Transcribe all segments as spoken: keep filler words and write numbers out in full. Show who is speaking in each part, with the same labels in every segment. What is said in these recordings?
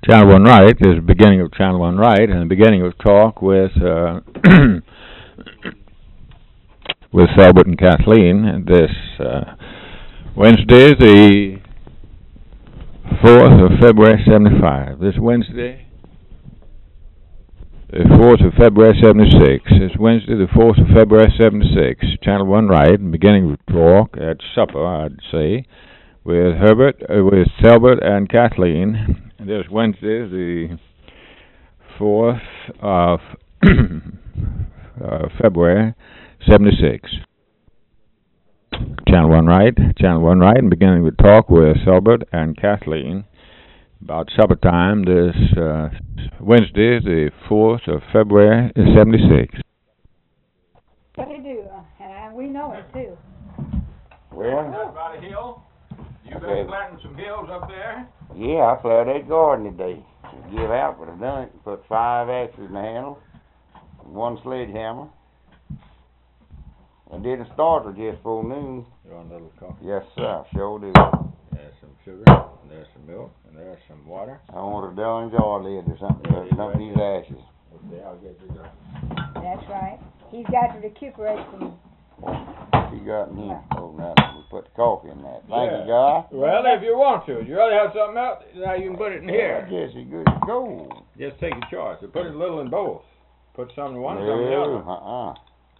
Speaker 1: Channel One Right is the beginning of Channel One Right and the beginning of talk with uh, with Selbert and Kathleen this uh, Wednesday, the fourth of February, seventy-five. This Wednesday, the fourth of February, seventy-six. This Wednesday, the fourth of February, seventy-six. Channel One Right, and beginning of talk at supper, I'd say, with Herbert, uh, with Selbert and Kathleen. This Wednesday, the fourth of uh, February, seventy-six. Channel One Right, Channel One Right, and beginning with talk with Selbert and Kathleen about supper time this uh, Wednesday, the fourth of February, seventy-six.
Speaker 2: What do you do? And we know it too.
Speaker 3: Well,
Speaker 4: That's about a hill. You been
Speaker 3: Okay.
Speaker 4: planting some hills up there?
Speaker 3: yeah, I plowed that garden today. Give out, but I done it. Put five axes in the handle, one sledgehammer. I didn't start till just before noon.
Speaker 1: You want a little coffee?
Speaker 3: Yes, sir, sure do.
Speaker 1: There's some sugar, and there's some milk, and there's some water.
Speaker 3: I want a darn jar lid or something,
Speaker 1: Yeah,
Speaker 3: but dump these ashes.
Speaker 1: Okay, I'll get you that.
Speaker 2: That's right. He's got to recuperate from.
Speaker 3: What you got in here? Oh, now we put the coffee in that. Thank
Speaker 4: Yeah.
Speaker 3: you, guy.
Speaker 4: Well, if you want to. You rather have something else? Now you can put it in
Speaker 3: Yeah,
Speaker 4: here.
Speaker 3: Jesse, good to go.
Speaker 4: Just take your choice. You put it a little in both. Put some in one, some in the
Speaker 3: No,
Speaker 4: other.
Speaker 3: uh-uh.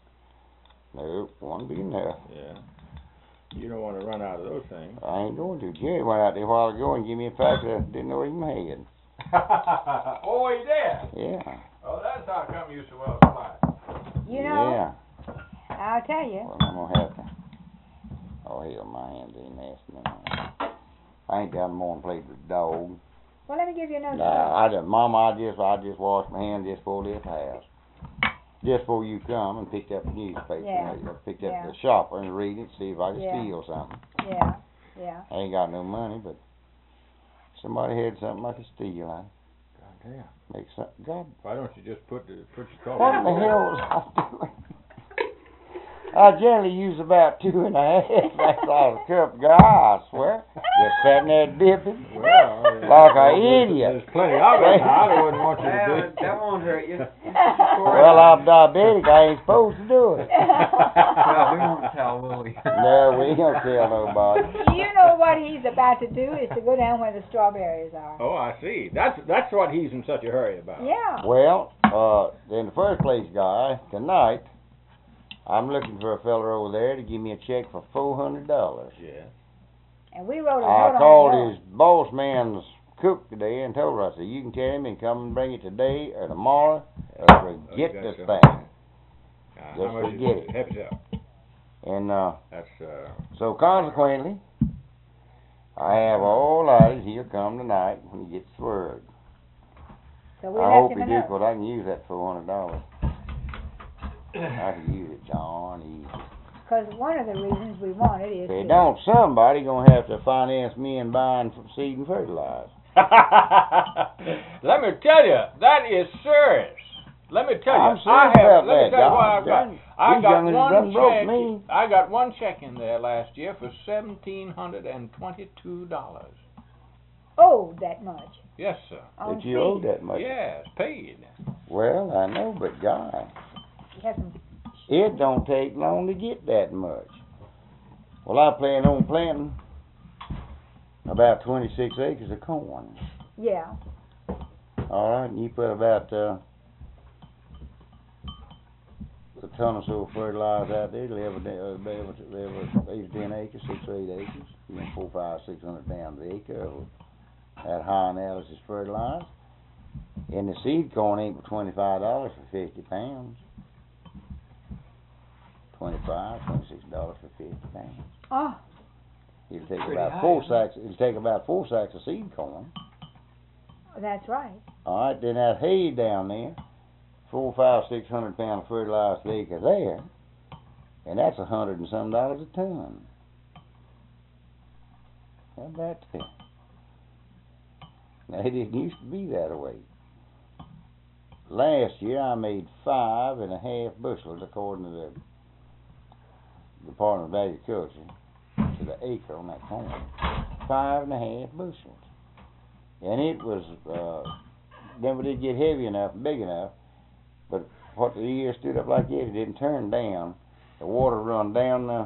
Speaker 3: No, one be enough.
Speaker 4: Yeah. You don't want to run out of those things.
Speaker 3: I ain't going to. Jerry went out there a while ago and gave me a pack that I didn't know he even
Speaker 4: Oh, he did?
Speaker 3: had. Yeah.
Speaker 4: Oh, that's how come you so well supplied.
Speaker 2: You know,
Speaker 3: Yeah.
Speaker 2: I'll tell you.
Speaker 3: Well, I'm gonna have to. Oh hell, my hands ain't nasty now. I ain't down the morning played with the dog.
Speaker 2: Well, let me give you another.
Speaker 3: Nah, I just, Mama, I just, I just washed my hands just before I left the house. Just before you come and picked up the newspaper.
Speaker 2: Yeah.
Speaker 3: I picked up
Speaker 2: Yeah.
Speaker 3: the shopper and read it, see if I could
Speaker 2: Yeah.
Speaker 3: steal something.
Speaker 2: Yeah, yeah.
Speaker 3: I ain't got no money, but somebody had something I could steal. I
Speaker 4: Goddamn.
Speaker 3: make something. God,
Speaker 4: Why don't you just put the put your coffee
Speaker 3: what
Speaker 4: in
Speaker 3: the hell was I doing? I generally use about two and a half. That's all a cup guy, I swear. Just sitting there dipping.
Speaker 4: Well, yeah.
Speaker 3: Like a
Speaker 4: There's-
Speaker 3: idiot.
Speaker 4: There's plenty of it now. I wouldn't want you to
Speaker 5: Well,
Speaker 4: do.
Speaker 5: that won't hurt you.
Speaker 3: Well, I'm diabetic. I ain't supposed to do it.
Speaker 5: Well, we won't tell, will we?
Speaker 3: No, we ain't gonna tell nobody.
Speaker 2: You know what he's about to do is to go down where the strawberries are.
Speaker 4: Oh, I see. That's that's what he's in such a hurry about.
Speaker 2: Yeah.
Speaker 3: Well, uh, in the first place, guy, tonight, I'm looking for a fella over there to give me a check for four hundred dollars.
Speaker 4: Yeah.
Speaker 2: And we wrote a note
Speaker 3: I
Speaker 2: on the
Speaker 3: called
Speaker 2: door.
Speaker 3: his boss man's cook today and told her, I said, you can tell him and come and bring it today or tomorrow or forget
Speaker 4: Oh,
Speaker 3: this
Speaker 4: gotcha.
Speaker 3: thing.
Speaker 4: Uh,
Speaker 3: Just
Speaker 4: how much
Speaker 3: forget
Speaker 4: is
Speaker 3: it.
Speaker 4: Help yourself.
Speaker 3: And uh,
Speaker 4: That's uh.
Speaker 3: so consequently, I have all eyes. He'll come tonight when he gets the word.
Speaker 2: So we
Speaker 3: I
Speaker 2: left
Speaker 3: hope
Speaker 2: him
Speaker 3: he
Speaker 2: a
Speaker 3: do,
Speaker 2: note.
Speaker 3: because I can use that four hundred dollars. I can use it, John, easy.
Speaker 2: Because one of the reasons we want it is
Speaker 3: If they
Speaker 2: to-
Speaker 3: don't, somebody gonna have to finance me in buying f- seed and fertilizer.
Speaker 4: Let me tell you, that is serious. Let me tell you,
Speaker 3: I'm
Speaker 4: I
Speaker 3: serious
Speaker 4: have.
Speaker 3: about
Speaker 4: Let me
Speaker 3: that,
Speaker 4: tell you what
Speaker 3: God.
Speaker 4: I've got.
Speaker 3: Done-
Speaker 4: I
Speaker 3: these
Speaker 4: got
Speaker 3: young'uns
Speaker 4: one
Speaker 3: done broke
Speaker 4: check.
Speaker 3: me.
Speaker 4: I got one check in there last year for seventeen hundred and twenty-two dollars.
Speaker 2: Oh, that much.
Speaker 4: Yes, sir.
Speaker 2: On
Speaker 3: That you owe
Speaker 2: seed.
Speaker 3: that much.
Speaker 4: Yes, paid.
Speaker 3: Well, I know, but God,
Speaker 2: You have some-
Speaker 3: it don't take long to get that much. Well, I plan on planting about twenty-six acres of corn.
Speaker 2: Yeah.
Speaker 3: All right, and you put about uh, a ton or so of fertilizer out there. It'll ever, uh, be able to, ever eight or ten acres, six or eight acres. You know, four, five, six hundred pounds an acre of that high analysis fertilizer. And the seed corn ain't but twenty-five dollars for fifty pounds. Twenty-five, twenty-six dollars for fifty pounds.
Speaker 2: Oh,
Speaker 3: It'll take
Speaker 5: Pretty
Speaker 3: about
Speaker 5: high,
Speaker 3: four
Speaker 5: isn't it?
Speaker 3: sacks. It'll take about four sacks of seed corn.
Speaker 2: that's right.
Speaker 3: All right, then that hay down there, four, five, six hundred pound of fertilizer per acre there, and that's a hundred and some dollars a ton. How about that? Now it didn't used to be that way. Last year I made five and a half bushels according to the Department of Agriculture to the acre on that corn. Five and a half bushels. and it was, uh, never did get heavy enough, big enough, but what the ear stood up like this, it didn't turn down. The water run down the,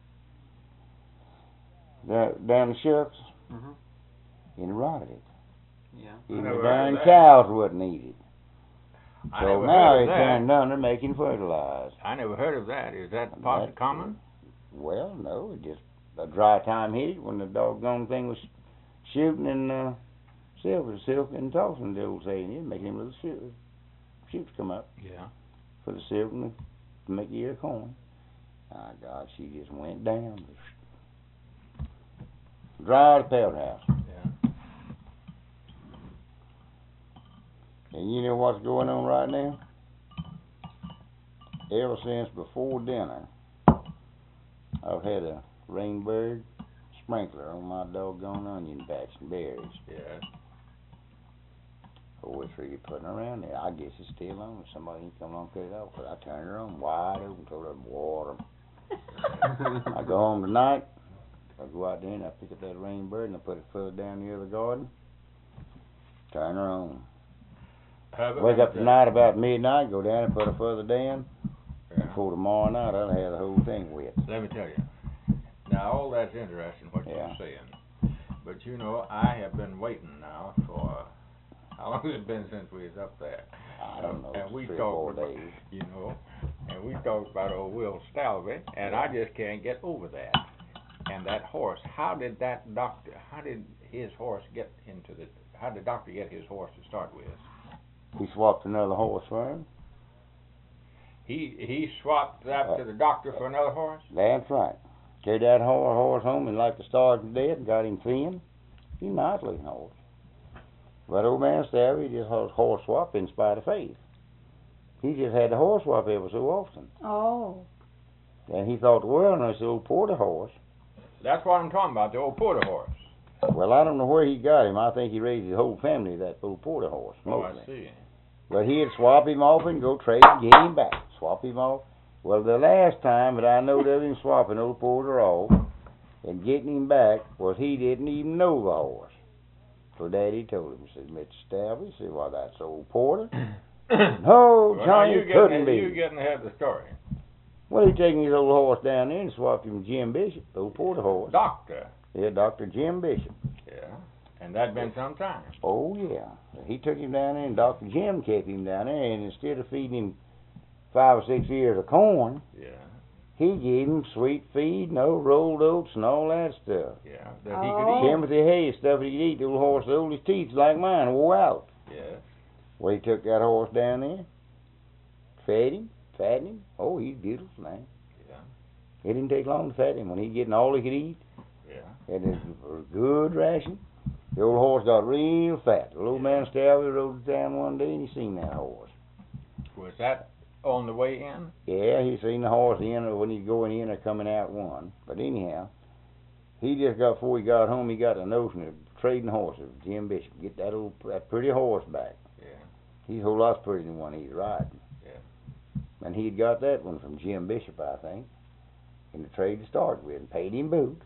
Speaker 3: the down the shucks,
Speaker 5: Mhm.
Speaker 3: and it rotted it.
Speaker 5: Yeah.
Speaker 3: Even
Speaker 4: never
Speaker 3: the
Speaker 4: heard
Speaker 3: darn
Speaker 4: of that.
Speaker 3: cows wouldn't eat it.
Speaker 4: I
Speaker 3: So
Speaker 4: never
Speaker 3: now
Speaker 4: heard of
Speaker 3: it's
Speaker 4: that.
Speaker 3: turned under making fertilizer.
Speaker 4: I never heard of that. Is that
Speaker 3: And
Speaker 4: possibly
Speaker 3: that-
Speaker 4: common?
Speaker 3: Well, no, it just a dry time hit it when the doggone thing was shooting and uh, silver, silk and tossing, the old saying, it making them little shoot, shoots come up
Speaker 4: Yeah.
Speaker 3: for the silver and to make the ear corn. My God, she just went down. Dry as a pelt house.
Speaker 4: Yeah.
Speaker 3: And you know what's going on right now? Ever since before dinner, I've had a rainbird sprinkler on my doggone onion patch and berries.
Speaker 4: Yeah.
Speaker 3: Oh, it's really putting around there. I guess it's still on. If somebody can come along and cut it off, but I turn it on wide open, throw that water. I go home tonight. I go out there and I pick up that rainbird and I put it further down near the garden. Turn her on.
Speaker 4: Herbert,
Speaker 3: Wake up
Speaker 4: uh,
Speaker 3: tonight about midnight, go down and put her further down.
Speaker 4: Yeah.
Speaker 3: Before tomorrow night, I'll have the whole thing wet.
Speaker 4: Let me tell you. Now, all that's interesting what
Speaker 3: Yeah.
Speaker 4: you're saying. But you know, I have been waiting now for, how long has it been since we was up there?
Speaker 3: I don't know,
Speaker 4: And we
Speaker 3: three or four
Speaker 4: talked about,
Speaker 3: days.
Speaker 4: you know, and we talked about old Will Stalvey, and I just can't get over that. And that horse, how did that doctor, how did his horse get into the, how did the doctor get his horse to start with?
Speaker 3: He swapped another horse for him.
Speaker 4: He he swapped that to the doctor for another horse?
Speaker 3: That's right. Carried that horse, horse home and like the stars to death and got him thin. He's a nice looking horse. But old man Stalvey just has horse swap in spite of faith. He just had the horse swap ever so often.
Speaker 2: Oh.
Speaker 3: And he thought the world of this old Porter horse.
Speaker 4: That's what I'm talking about, the old Porter horse.
Speaker 3: Well, I don't know where he got him. I think he raised his whole family that old Porter horse.
Speaker 4: Oh,
Speaker 3: Mostly.
Speaker 4: I see.
Speaker 3: But he'd swap him off and go trade and get him back. Swap him off. Well, the last time that I knowed of him swapping old Porter off and getting him back was he didn't even know the horse. So Daddy told him, he said, Mister Stalvey, he said, well, that's old Porter. No,
Speaker 4: Well, now
Speaker 3: Johnny,
Speaker 4: you
Speaker 3: it
Speaker 4: getting,
Speaker 3: couldn't
Speaker 4: you
Speaker 3: be.
Speaker 4: getting ahead of the story.
Speaker 3: Well, he taken his old horse down there and swapped him with Jim Bishop, the old Porter horse.
Speaker 4: Doctor.
Speaker 3: Yeah, Doctor Jim Bishop.
Speaker 4: Yeah. And that'd been some time.
Speaker 3: Oh, yeah. He took him down there, and Doctor Jim kept him down there, and instead of feeding him five or six ears of corn,
Speaker 4: Yeah.
Speaker 3: he gave him sweet feed, no rolled oats, and all that stuff.
Speaker 4: Yeah. That he
Speaker 2: Oh.
Speaker 4: could eat.
Speaker 3: Timothy hay, stuff he could eat. The old horse, the old his teeth like mine, wore out.
Speaker 4: Yes.
Speaker 3: Well, he took that horse down there, fed him, fattened him. Oh, he's beautiful now.
Speaker 4: Yeah.
Speaker 3: It didn't take long to fatten him when he getting all he could eat,
Speaker 4: Yeah.
Speaker 3: and it was a good ration. The old horse got real fat. The old man Stalvey rode to town one day and he seen that horse.
Speaker 4: Was that on the way in?
Speaker 3: Yeah, he seen the horse in or when he going in or coming out one. But anyhow, he just got before he got home, he got a notion of trading horses with Jim Bishop. Get that old that pretty horse back.
Speaker 4: Yeah.
Speaker 3: He's a whole lot prettier than the one he's riding.
Speaker 4: Yeah.
Speaker 3: And he'd got that one from Jim Bishop, I think, in the trade to start with, and paid him boot.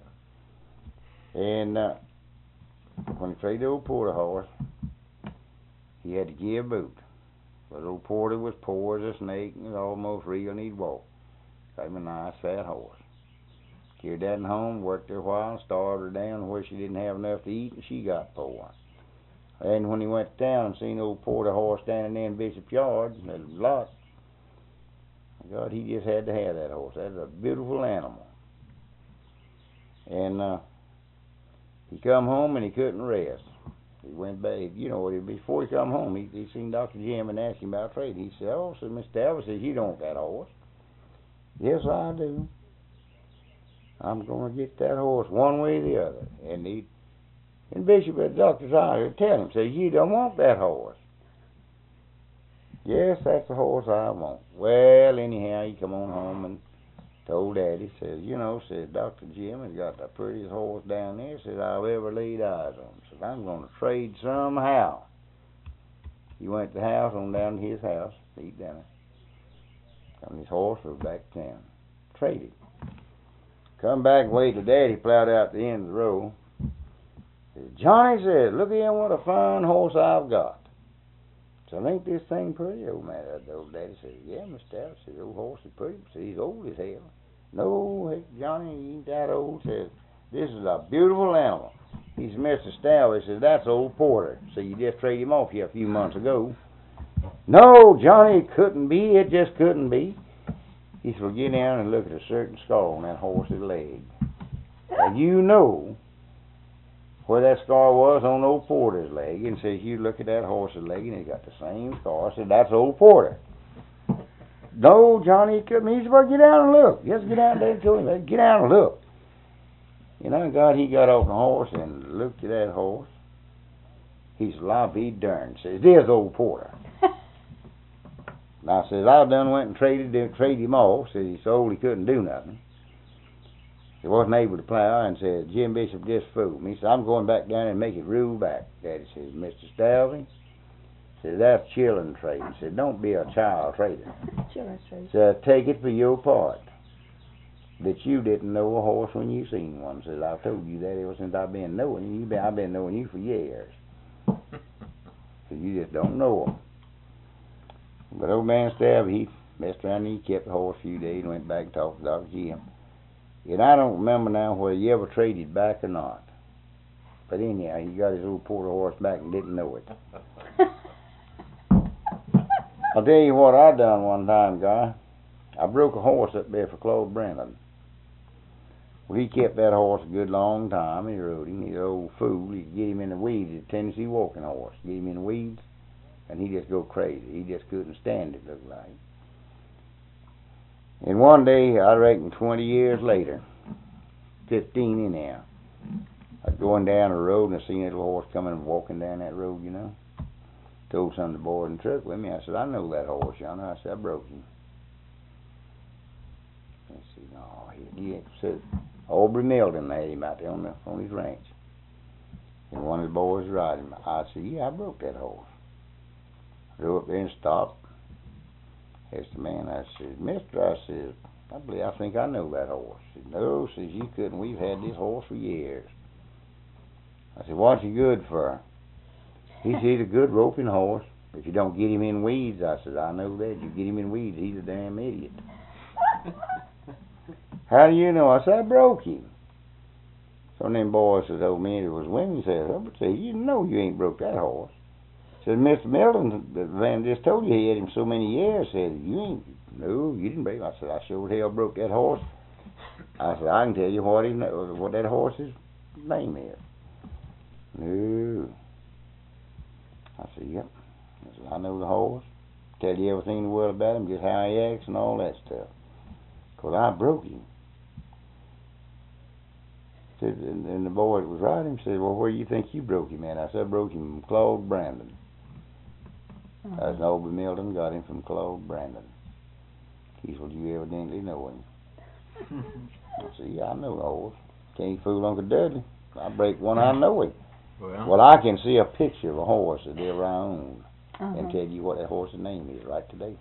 Speaker 3: And uh, when he traded the old Porter horse, he had to give boot. But old Porter was poor as a snake and almost real and he'd walk. Got him a nice fat horse. Carried that in home, worked her a while, starved her down where she didn't have enough to eat and she got poor. And when he went to town and seen old Porter horse standing there in Bishop's yard, that lot, God, he just had to have that horse. That's a beautiful animal. And uh, he come home and he couldn't rest. He went back, you know, before he come home, he, he seen Doctor Jim and asked him about trade. He said, oh, so Mister Stalvey says, you don't want that horse. Yes, I do. I'm going to get that horse one way or the other. And he, and Bishop at the doctor's eye tell him, says, you don't want that horse. Yes, that's the horse I want. Well, anyhow, he come on home and told Daddy, says, you know, says, Doctor Jim has got the prettiest horse down there, says, I've ever laid eyes on. Says, I'm going to trade somehow. He went to the house, on down to his house, to eat dinner. And his horse was back to town. Traded. Come back and wait till Daddy plowed out the end of the row. Said, Johnny said, look here, what a fine horse I've got. So ain't this thing pretty? Old man, the old daddy said, yeah, Mister Stout. Said, old horse is pretty. Said, he's old as hell. No, heck, Johnny, he ain't that old. Says, this is a beautiful animal. He said, Mister Stout, he says, that's old Porter. So you just traded him off here a few months ago. No, Johnny, it couldn't be. It just couldn't be. He said, well, get down and look at a certain scar on that horse's leg. And you know where that scar was on old Porter's leg. And says, you look at that horse's leg and it got the same scar. I said, that's old Porter. No, Johnny, it couldn't be. He said, well, get down and look. Just get down there and tell him, get down and look. You know, God, he got off the horse and looked at that horse. He said, I'll be darned. Says, there's old Porter. And I says, I done went and traded him, traded him off. Says, he's so old he couldn't do nothing. He wasn't able to plow, and said, Jim Bishop just fooled me. He said, I'm going back down and make it rule back. Daddy says, Mister Stalvey, said, that's children trade. He said, don't be a child trader.
Speaker 2: Children's trade.
Speaker 3: Said, take it for your part that you didn't know a horse when you seen one. Says, I've told you that ever since I've been knowing you. Been, I've been knowing you for years. So you just don't know them. But old man Stalvey, he messed around and he kept the horse a few days and went back and talked to Doctor Jim. And I don't remember now whether he ever traded back or not. But anyhow, he got his old Porter horse back and didn't know it. I'll tell you what I done one time, guy. I broke a horse up there for Claude Brandon. Well, he kept that horse a good long time. He rode him. He's an old fool. He'd get him in the weeds. He's a Tennessee walking horse. Get him in the weeds, and he'd just go crazy. He just couldn't stand it, looked like. And one day, I reckon twenty years later, fifteen in there, I was going down the road and I seen that little horse coming and walking down that road, you know. Told some of the boys in the truck with me. I said, I know that horse, yonder. I said, I broke him. I said, no, he, he said, Aubrey Milton had him out there on, the, on his ranch. And one of the boys riding him. I said, yeah, I broke that horse. I drove up there and stopped. Asked the man, I said, Mister, I said, I believe, I think I know that horse. He said, no, says, you couldn't. We've had this horse for years. I said, what's he good for? He said, he's a good roping horse. If you don't get him in weeds, I said, I know that. You get him in weeds, he's a damn idiot. How do you know? I said, I broke him. Some of them boys that told me it was women said, I would say, you know you ain't broke that horse. Said, Mister Milton, the man just told you he had him so many years. Said, you ain't, no, you didn't break him. I said, I sure hell broke that horse. I said, I can tell you what he, what that horse's name is. No. I said, yep. I said, I know the horse. Tell you everything in the world about him, just how he acts and all that stuff. Because I broke him. Said, and, and the boy that was riding him said, well, where do you think you broke him at? I said, I broke him from Claude Brandon. Mm-hmm. That's Aubrey Milton, got him from Claude Brandon. He said, well, you evidently know him. I said, yeah, I know the horse. Can't fool Uncle Dudley. I break one, I know him.
Speaker 4: Well,
Speaker 3: well, I can see a picture of a horse that ever I owned
Speaker 2: Uh-huh.
Speaker 3: and tell you what that horse's name is right today.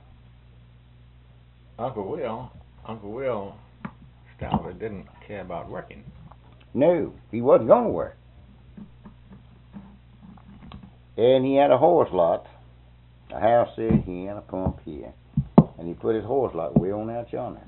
Speaker 4: Uncle Will, Uncle Will Stalvey didn't care about working.
Speaker 3: No, he wasn't going to work. And he had a horse lot, a house there here and a pump here. And he put his horse lot way on out yonder.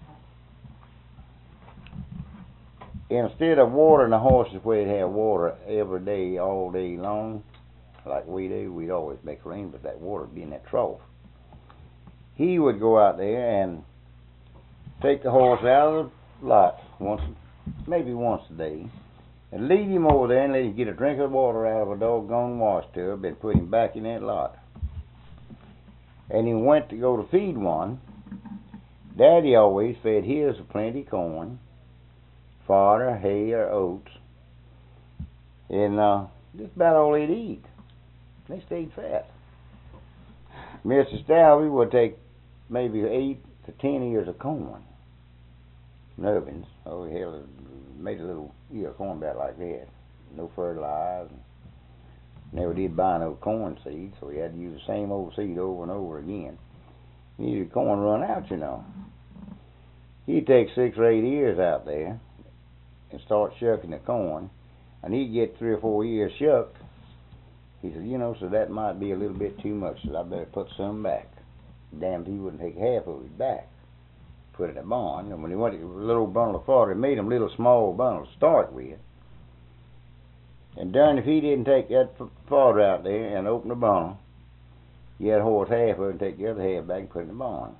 Speaker 3: Instead of watering the horses where they'd have water every day, all day long, like we do, we'd always make rain, but that water would be in that trough. He would go out there and take the horse out of the lot once, maybe once a day, and lead him over there and let him get a drink of water out of a doggone wash tub and put him back in that lot. And he went to go to feed one. Daddy always fed his with plenty of corn, fodder, hay, or oats, and uh, just about all they'd eat. They stayed fat. Mister Stalvey would take maybe eight to ten ears of corn, nubbins. Oh, hell, made a little ear of corn about like that. No fertilizer. Never did buy no corn seed, so he had to use the same old seed over and over again. Needed corn run out, you know. He'd take six or eight ears out there and start shucking the corn. and he'd get three or four years shucked. He said, you know, so that might be a little bit too much, so I better put some back. Damn, he wouldn't take half of it back. Put it in a barn, and when he wanted a little bundle of fodder, he made them little small bundles to start with. And darn if he didn't take that fodder out there and open the barn, you had a horse half of it and take the other half back and put it in the barn.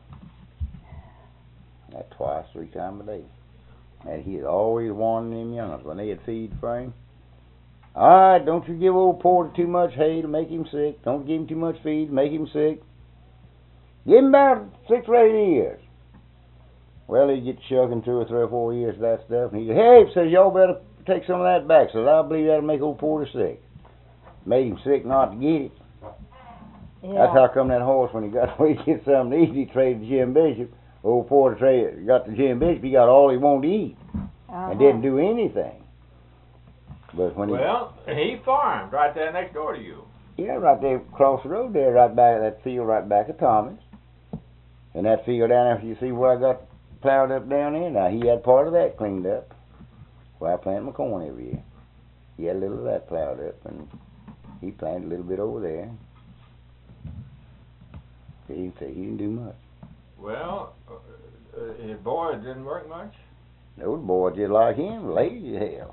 Speaker 3: That twice, three times a day. And he was always warning them young'uns when they had feed for him. All right, don't you give old Porter too much hay to make him sick. Don't give him too much feed to make him sick. Give him about six or eight years. Well, he'd get shucking two or three or four years of that stuff, and he'd say, hey, says, y'all better take some of that back. Says, I believe that'll make old Porter sick. Made him sick not to get it.
Speaker 2: Yeah.
Speaker 3: That's how come that horse, when he got away to get something to eat, he traded Jim Bishop. Old Porter traded, got to Jim Bishop, he got all he wanted to eat,
Speaker 2: Uh-huh.
Speaker 3: and didn't do anything. But when
Speaker 4: Well, he farmed right there next door to you.
Speaker 3: he, yeah, right there across the road there, right back, that field right back of Thomas. And that field down there, you see where I got plowed up down there, now he had part of that cleaned up. Where I plant my corn every year. He had a little of that plowed up, and he planted a little bit over there. He didn't say he didn't do much.
Speaker 4: Well, uh, uh, his boy didn't work much.
Speaker 3: Those boys just like him, lazy as hell.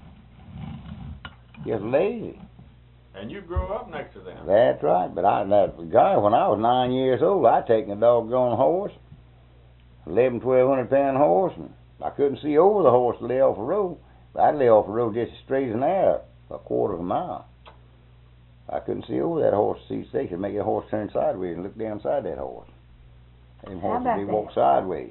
Speaker 3: Just lazy.
Speaker 4: And you grew up next to them.
Speaker 3: That's right. But I, that guy, when I was nine years old, I taken a doggone horse, eleven, twelve hundred pound horse, and I couldn't see over the horse to lay off the road. But I'd lay off the road just as straight as an arrow, a quarter of a mile. I couldn't see over that horse to see the station, make that horse turn sideways and look down inside that horse. Them
Speaker 2: How
Speaker 3: horses,
Speaker 2: about
Speaker 3: they
Speaker 2: that?
Speaker 3: walk sideways.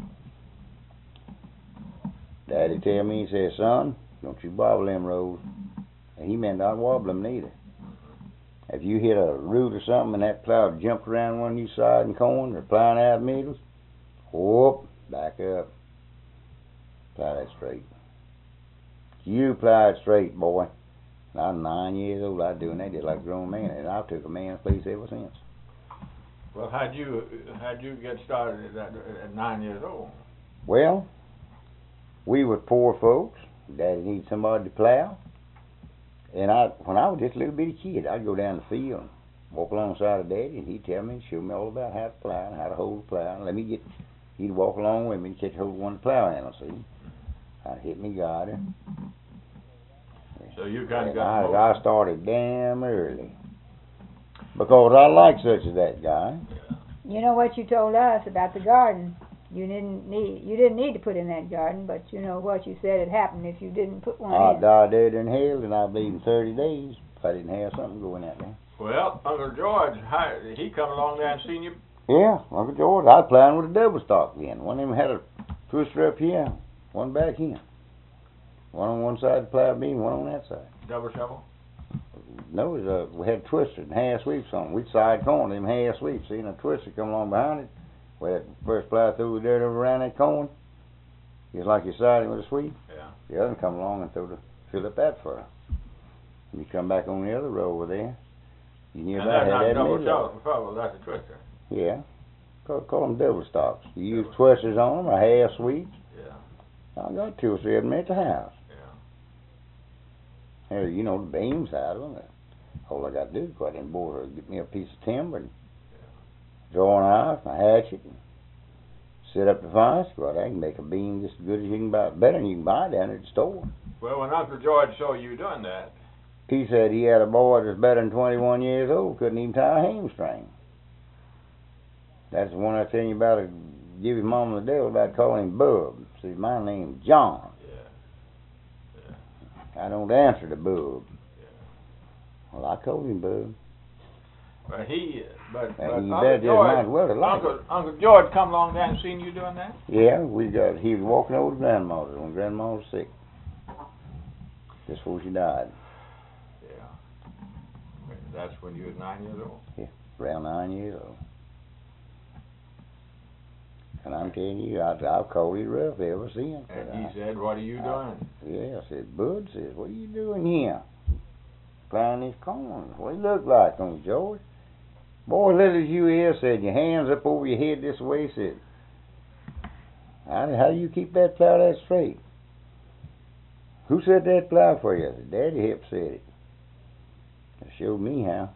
Speaker 3: Daddy tell me, he says, son, don't you wobble them roads. And he meant not wobble them neither. If you hit a root or something and that plow jumped around one of you side and corn or plowing out needles, whoop, back up. Plow that straight. You plow it straight, boy. And I was nine years old, I was doing that just like a grown man, and I took a man's place ever since.
Speaker 4: Well, how'd you how'd you get started at, that, at nine years old?
Speaker 3: Well, we were poor folks. Daddy needed somebody to plow. And I, when I was just a little bitty kid, I'd go down the field and walk alongside of Daddy, and he'd tell me and show me all about how to plow and how to hold the plow. And let me get, he'd walk along with me and catch hold of one of the plow handles, see. I'd hit me guider.
Speaker 4: So you kind of
Speaker 3: And
Speaker 4: got
Speaker 3: I, I started damn early. Because I liked such as that guy.
Speaker 2: You know what you told us about the garden? You didn't need you didn't need to put in that garden, but you know what you said had happened if you didn't put one
Speaker 3: I'd
Speaker 2: in.
Speaker 3: die dead in hell, and I'd be in thirty days if I didn't have something going out there.
Speaker 4: Well, Uncle George, how, he come along there and seen you.
Speaker 3: Yeah, Uncle George, I was plowing with a double stock then. One of them had a twister up here, one back here. One on one side of the plow beam, one on that side.
Speaker 4: Double shovel?
Speaker 3: No, it was, uh, we had twister and half sweeps on. We'd side corn them half sweeps. See, and a twister come along behind it. Where that first plow threw the dirt over around that corn. Just like you siding with a sweep.
Speaker 4: Yeah.
Speaker 3: The other one come along and throw the fill up that fur. And you come back on the other row over there. You knew
Speaker 4: And
Speaker 3: about
Speaker 4: that's
Speaker 3: had
Speaker 4: not
Speaker 3: that
Speaker 4: double
Speaker 3: middle.
Speaker 4: shovel, shovel, that's a twister.
Speaker 3: Yeah. Call, call them double stocks. You use twisters on them or half sweeps.
Speaker 4: Yeah.
Speaker 3: I got two or three of them at the house.
Speaker 4: Yeah.
Speaker 3: Hey, you know, the beams out of them. All I got to do is go out and board her, get me a piece of timber and draw an knife, a hatchet, and set up the fire. Go out there and make a beam just as good as you can buy, better than you can buy down at the store.
Speaker 4: Well, when Uncle George saw you doing that,
Speaker 3: He said he had a boy that's better than twenty-one years old, couldn't even tie a hamstring. That's the one I tell you about to give his mama the devil about calling him Bub. See, my name's John.
Speaker 4: yeah, yeah,
Speaker 3: I don't answer to Bub.
Speaker 4: yeah.
Speaker 3: Well, I called him Bub.
Speaker 4: But he, but, but
Speaker 3: And you
Speaker 4: Uncle
Speaker 3: better just
Speaker 4: George,
Speaker 3: might as well have liked
Speaker 4: Uncle, Uncle George come along there and seen you doing that?
Speaker 3: Yeah, we got. He was walking over to grandmother when grandma was sick, just before she died,
Speaker 4: Yeah. That's when you was nine years old?
Speaker 3: around nine years old. And I'm telling you, I, I've called it rough ever since.
Speaker 4: And
Speaker 3: but
Speaker 4: he
Speaker 3: I-
Speaker 4: said, what are you doing?
Speaker 3: Yeah, I said, Bud says, what are you doing here? Plowing this corn. What do you look like, Uncle George? Boy, little as you is, said, your hands up over your head this way, said, how, how do you keep that plow that straight? Who set that plow for you? Daddy helped set it. It showed me how.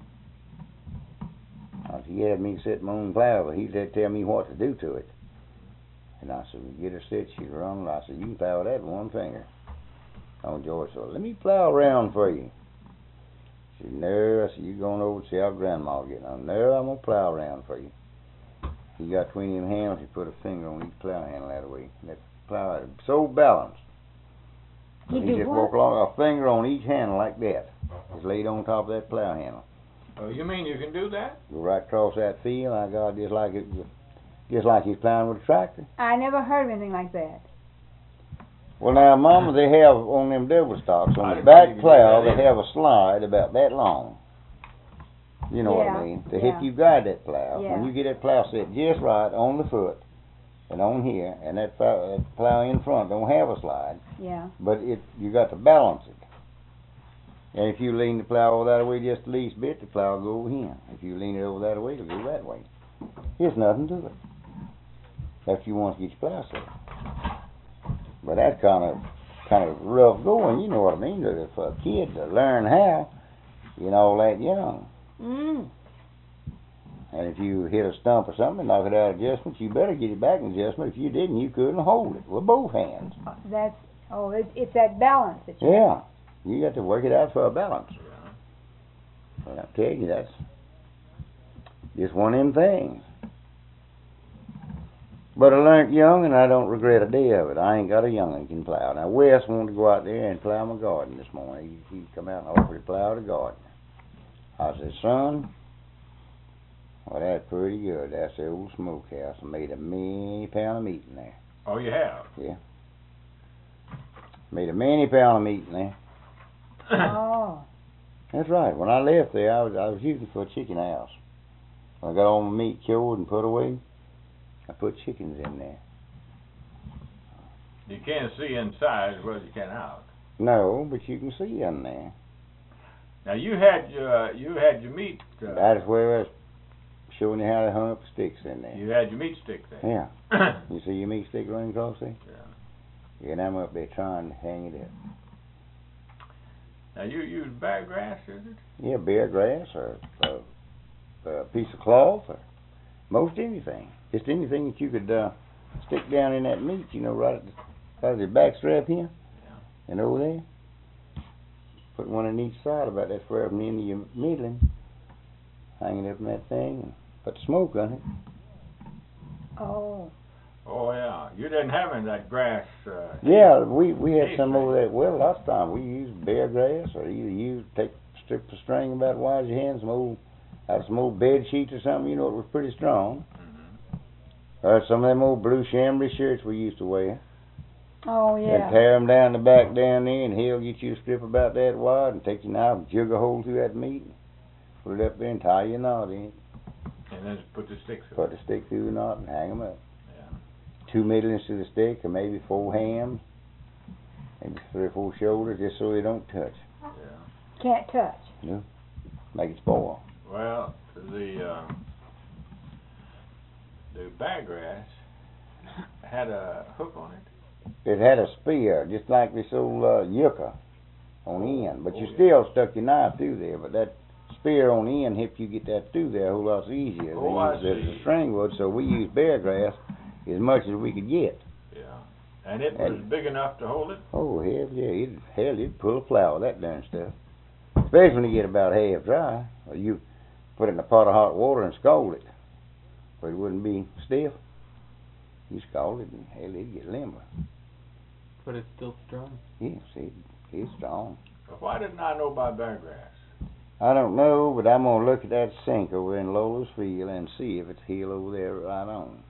Speaker 3: Uh, He had me set my own plow, but he said tell me what to do to it. And I said, we get her set, she'd run. And I said, you can plow that with one finger. Oh, George said, let me plow around for you. She said, no. I said, you going over to see how Grandma getting on. No, I'm going to plow around for you. He got between them handles, he put a finger on each plow handle that way. And that plow had so balanced.
Speaker 2: You
Speaker 3: he
Speaker 2: do
Speaker 3: just
Speaker 2: what?
Speaker 3: walk along, a finger on each handle like that. Just laid on top of that plow handle.
Speaker 4: Oh, you mean you can do that?
Speaker 3: Go right across that field, I got just like it was, just like he's plowing with a tractor.
Speaker 2: I never heard of anything like that.
Speaker 3: Well, now, Mama, they have on them double stocks,
Speaker 4: I
Speaker 3: on the
Speaker 4: didn't
Speaker 3: back
Speaker 4: believe you
Speaker 3: plow,
Speaker 4: did that
Speaker 3: they have a slide about that long. You know what
Speaker 2: Yeah,
Speaker 3: I mean? To
Speaker 2: yeah.
Speaker 3: help you guide that plow.
Speaker 2: Yeah.
Speaker 3: When you get that plow set just right on the foot and on here, and that plow, that plow in front don't have a slide,
Speaker 2: Yeah.
Speaker 3: but it you got to balance it. And if you lean the plow over that way just the least bit, the plow will go over here. If you lean it over that way, it'll go that way. There's nothing to it. If you want to get your plow set. But that's kind of kind of rough going, you know what I mean? To- For a kid to learn how, you know, that young.
Speaker 2: Mm.
Speaker 3: And if you hit a stump or something and knock it out of adjustment, you better get it back in adjustment. If you didn't, you couldn't hold it with both hands.
Speaker 2: That's, oh, it, it's that balance that you
Speaker 3: Yeah. You got to work it out for a balance. And I tell you, that's just one of them things. But I learned young, and I don't regret a day of it. I ain't got a young'un can plow. Now, Wes wanted to go out there and plow my garden this morning. He, he come out and offered to plow the garden. I said, son, well, that's pretty good. That's the old smokehouse. I made a many pound of meat in there.
Speaker 4: Oh, you have?
Speaker 3: Yeah. Made a many pound of meat in there.
Speaker 2: Oh.
Speaker 3: That's right. When I left there, I was I was using for a chicken house. When I got all my meat cured and put away, I put chickens in there.
Speaker 4: You can't see inside as well as you can out.
Speaker 3: No, but you can see in there.
Speaker 4: Now you had your you had your meat. Uh,
Speaker 3: That's where I was showing you how to hung up sticks in there.
Speaker 4: you had your meat stick there.
Speaker 3: Yeah. You see your meat stick running across there?
Speaker 4: Yeah.
Speaker 3: Yeah, and I'm up there trying to hang it up.
Speaker 4: Now you use bear grass, is it?
Speaker 3: Yeah, bear grass or a, a piece of cloth or most anything. Just anything that you could uh, stick down in that meat, you know, right at the, right at the back strap here and over there. Put one on each side about that far from the end of your middling. Hang it up in that thing and put the smoke on it.
Speaker 2: Oh.
Speaker 4: Oh yeah. You didn't have any of that grass. Uh,
Speaker 3: Yeah, we we had
Speaker 4: Hey,
Speaker 3: some
Speaker 4: Frank.
Speaker 3: over there. Well, last time we used bear grass, or either use take strip of string about wide as your hand, some old out of some old bed sheets or something. You know, it was pretty strong.
Speaker 4: mhm.
Speaker 3: Or some of them old blue chambray shirts we used to wear.
Speaker 2: Oh,
Speaker 3: And
Speaker 2: yeah.
Speaker 3: tear them down the back down there, and he'll get you a strip about that wide, and take your knife and jug a hole through that meat, put it up there and tie your knot in it.
Speaker 4: And then put the sticks in.
Speaker 3: Put the stick through the knot and hang them up.
Speaker 4: Yeah.
Speaker 3: Two middlings to the stick, or maybe four hams, maybe three or four shoulders, just so they don't touch.
Speaker 4: Yeah.
Speaker 2: Can't touch.
Speaker 3: Make it spoil.
Speaker 4: Well, the uh, the bear grass had a hook on it.
Speaker 3: It had a spear, just like this old uh, yucca on the end, but you
Speaker 4: Oh, yeah.
Speaker 3: still stuck your knife through there. But that spear on the end helped you get that through there a whole lot easier
Speaker 4: Oh, I
Speaker 3: than you-
Speaker 4: see.
Speaker 3: the string would. So we used bear grass as much as we could get.
Speaker 4: Yeah. And it was
Speaker 3: And-
Speaker 4: big enough to hold it.
Speaker 3: Oh hell yeah, it hell it'd pull a plow with that darn stuff. Especially when you get about half dry, or you put it in a pot of hot water and scald it, where it wouldn't be stiff. You scald it and hell it'd get limber.
Speaker 5: But it's still strong.
Speaker 3: Yes, it, it's strong.
Speaker 4: But why didn't I know about bear grass?
Speaker 3: I don't know, but I'm gonna look at that sink over in Lola's field and see if it's healed over there right on.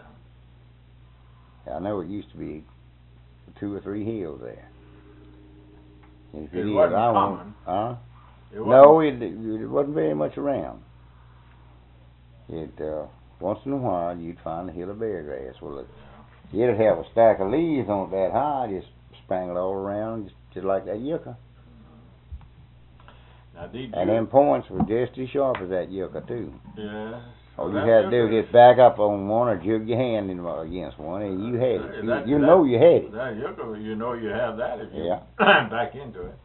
Speaker 3: I know it used to be two or three hills there. And if
Speaker 4: It
Speaker 3: it is,
Speaker 4: wasn't
Speaker 3: I won't.
Speaker 4: common.
Speaker 3: Huh?
Speaker 4: It
Speaker 3: No,
Speaker 4: wasn't-
Speaker 3: it, it wasn't very much around. It uh, once in a while you'd find a hill of bear grass. Well, it, it'd have a stack of leaves on it that high, just spangled all around, just, just like that yucca.
Speaker 4: Now, did you?
Speaker 3: And them points were just as sharp as that yucca too.
Speaker 4: Yes.
Speaker 3: All you
Speaker 6: That
Speaker 3: had to do
Speaker 6: yucca-
Speaker 3: is just back up on one or jig your hand in, against one, and you had it.
Speaker 6: That-
Speaker 3: You, you
Speaker 6: that-
Speaker 3: know you had it.
Speaker 6: That yucca, you know you have that if you
Speaker 3: Yeah.
Speaker 6: back into it.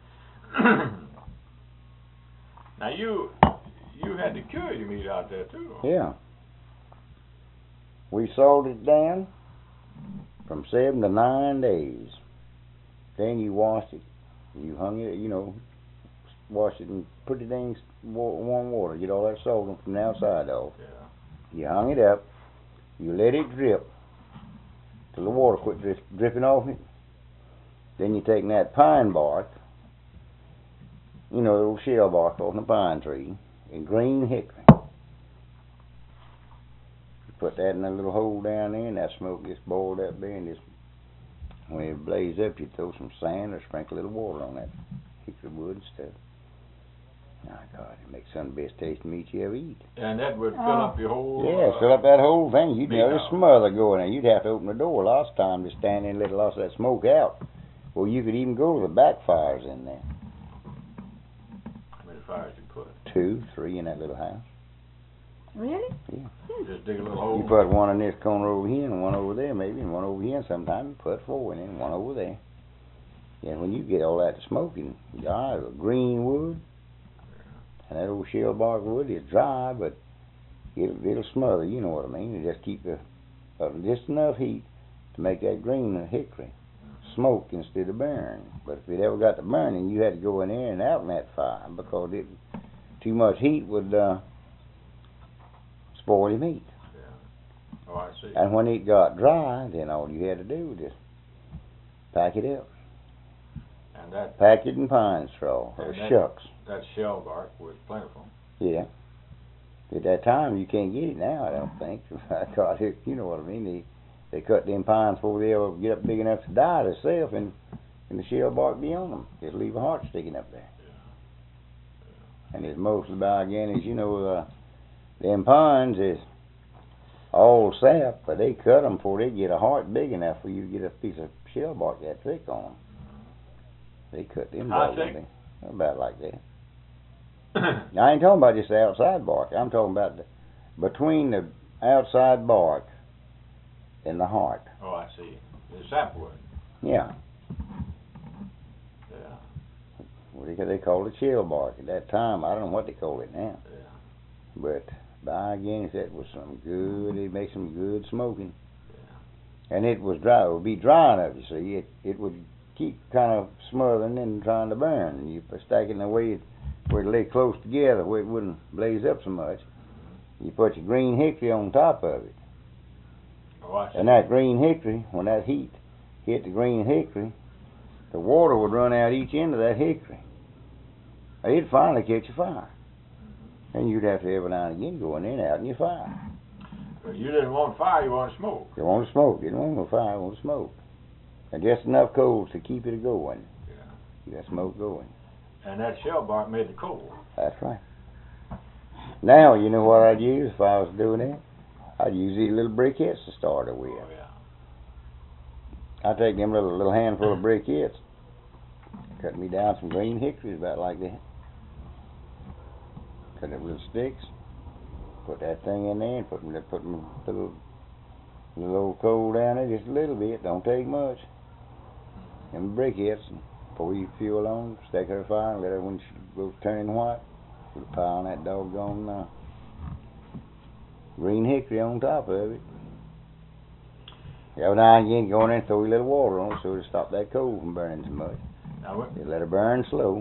Speaker 6: Now you you had to cure your meat out there too.
Speaker 3: Yeah. We salted it down from seven to nine days. Then you washed it. You hung it, you know, washed it and put it in wa- warm water. Get all that salt from the outside off.
Speaker 6: Yeah.
Speaker 3: You hung it up. You let it drip till the water quit drip, dripping off it. Then you take that pine bark, you know, the little shell bark off the pine tree, and green hickory. You put that in a little hole down there, and that smoke gets boiled up there, and just when it blazes up, you throw some sand or sprinkle a little water on that hickory wood and stuff. My God, it makes some of the best tasting meat you ever eat.
Speaker 6: And that would fill
Speaker 2: Oh.
Speaker 6: up your whole.
Speaker 3: Yeah,
Speaker 6: uh,
Speaker 3: fill up that whole thing. You'd
Speaker 6: meat
Speaker 3: never
Speaker 6: house.
Speaker 3: smother going there. You'd have to open the door lots of times to stand in and let lots of that smoke out. Well, you could even go to the backfires in there.
Speaker 6: How many fires you put?
Speaker 3: Two, three in that little house.
Speaker 2: Really?
Speaker 6: Just dig a little hole.
Speaker 3: You put one in this corner over here and one over there maybe, and one over here, and sometimes you put four in it and one over there. And when you get all that to smoking, you eye the green wood, and that old shell bark wood is dry, but it'll, it'll smother, you know what I mean. It just keep the, uh, just enough heat to make that green hickory smoke instead of burn. But if it ever got to burning, you had to go in there and out in that fire, because it too much heat would uh, spoil your meat.
Speaker 6: Oh, I see.
Speaker 3: And when it got dry, then all you had to do was just pack it up.
Speaker 6: And that
Speaker 3: Pack it in pine straw or
Speaker 6: And that-
Speaker 3: shucks.
Speaker 6: that shell bark was plentiful.
Speaker 3: Yeah. At that time, you can't get it now, I don't think. God, it- you know what I mean. They they cut them pines before they ever get up big enough to die themselves, and, and the shell bark be on them. Just leave a heart sticking up there. And it's mostly by again, as you know, uh, them pines is all sap, but they cut them before they get a heart big enough for you to get a piece of shell bark that thick on them. They cut them
Speaker 6: How
Speaker 3: dogs,
Speaker 6: thick?
Speaker 3: they- about like that. Now, I ain't talking about just the outside bark. I'm talking about the, between the outside bark and the heart.
Speaker 6: Oh, I see. The sapwood.
Speaker 3: Yeah.
Speaker 6: Yeah.
Speaker 3: Well, they, they called it shell bark at that time. I don't know what they call it now.
Speaker 6: Yeah.
Speaker 3: But by again, that was some good. It makes some good smoking. And it was dry. It would be dry enough, you see. It it would keep kind of smothering and trying to burn. And you stack it in a way where it lay close together, where it wouldn't blaze up so much. You put your green hickory on top of it.
Speaker 6: Oh, I see.
Speaker 3: And that green hickory, when that heat hit the green hickory, the water would run out each end of that hickory. It'd finally catch a fire. And you'd have to every now and again go in there and out in your fire.
Speaker 6: But you didn't want fire, you wanted smoke.
Speaker 3: You want to smoke. You don't want no fire, you want to smoke. And just enough coals to keep it going.
Speaker 6: Yeah.
Speaker 3: You got smoke going.
Speaker 6: And that shell bark made the coal.
Speaker 3: That's right. Now, you know what I'd use if I was doing that? I'd use these little briquettes to start it with.
Speaker 6: Oh, yeah.
Speaker 3: I'd take them little, little handful of briquettes, cut me down some green hickories about like that. Cut up little sticks, put that thing in there, and put, them- put them little, little old coal down there, just a little bit, don't take much. Them briquettes, and pour your fuel on, stack her fire, and let her, when she goes turning white, put a pile on that doggone uh, green hickory on top of it. Every now and again, go in there and throw a little water on it so it'll stop that coal from burning so much.
Speaker 6: Now, when,
Speaker 3: You let it burn slow.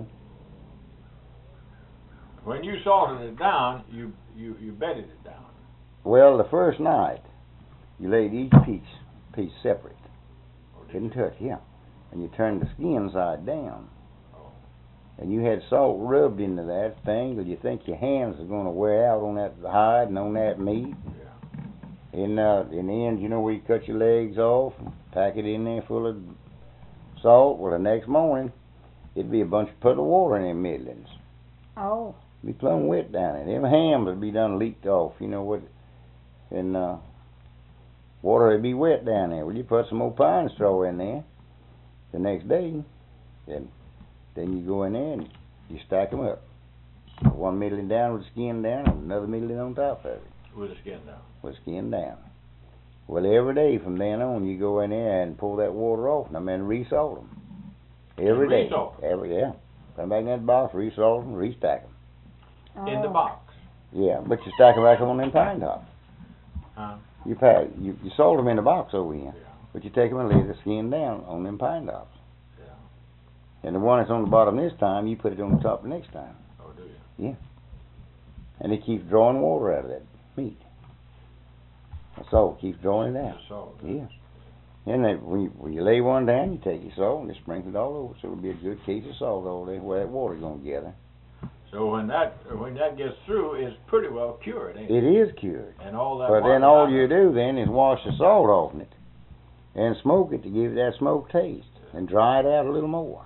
Speaker 6: when you salted it down, you, you, you bedded it down.
Speaker 3: Well, the first night, you laid each piece piece separate.
Speaker 6: Or did
Speaker 3: Didn't
Speaker 6: you?
Speaker 3: touch, yeah. And you turned the skin side down.
Speaker 6: Oh.
Speaker 3: And you had salt rubbed into that thing because you think your hands are going to wear out on that hide and on that meat.
Speaker 6: Yeah.
Speaker 3: In, uh, in the end, you know where you cut your legs off and pack it in there full of salt? Well, the next morning, it'd be a bunch of puddle of water in them middlings.
Speaker 2: Oh.
Speaker 3: Be plumb wet down there. Them hams would be done leaked off, you know what? And uh, water would be wet down there. Well, you put some old pine straw in there the next day, then then you go in there and you stack them up. One middling down with the skin down, and another middling on top of it.
Speaker 4: With the skin down.
Speaker 3: with the skin down. Well, every day from then on, you go in there and pull that water off, and I mean re-salt them. Every
Speaker 4: And
Speaker 3: day.
Speaker 4: re-salt 'em?
Speaker 3: Every, yeah. Come back in that box, re-salt them, re-stack them.
Speaker 4: In the
Speaker 2: Oh.
Speaker 4: box.
Speaker 3: Yeah, but you stack them back on them pine tops.
Speaker 4: Huh?
Speaker 3: You pack, you, you sold them in the box over here,
Speaker 4: Yeah.
Speaker 3: but you take them and lay the skin down on them pine tops.
Speaker 4: Yeah.
Speaker 3: And the one that's on the bottom this time, you put it on the top the next time.
Speaker 4: Oh, do you?
Speaker 3: And it keeps drawing water out of that meat. The salt keeps drawing it out.
Speaker 4: The salt.
Speaker 3: Yeah. And then when you, when you lay one down, you take your salt and just sprinkle it all over, so it'll be a good case of salt all day where that water's gonna gather.
Speaker 4: So when that when that gets through, it's pretty well cured, ain't it?
Speaker 3: It is cured.
Speaker 4: And all that.
Speaker 3: But
Speaker 4: water
Speaker 3: then all
Speaker 4: out
Speaker 3: you
Speaker 4: of-
Speaker 3: do then is wash the salt off it and smoke it to give it that smoke taste and dry it out a little more.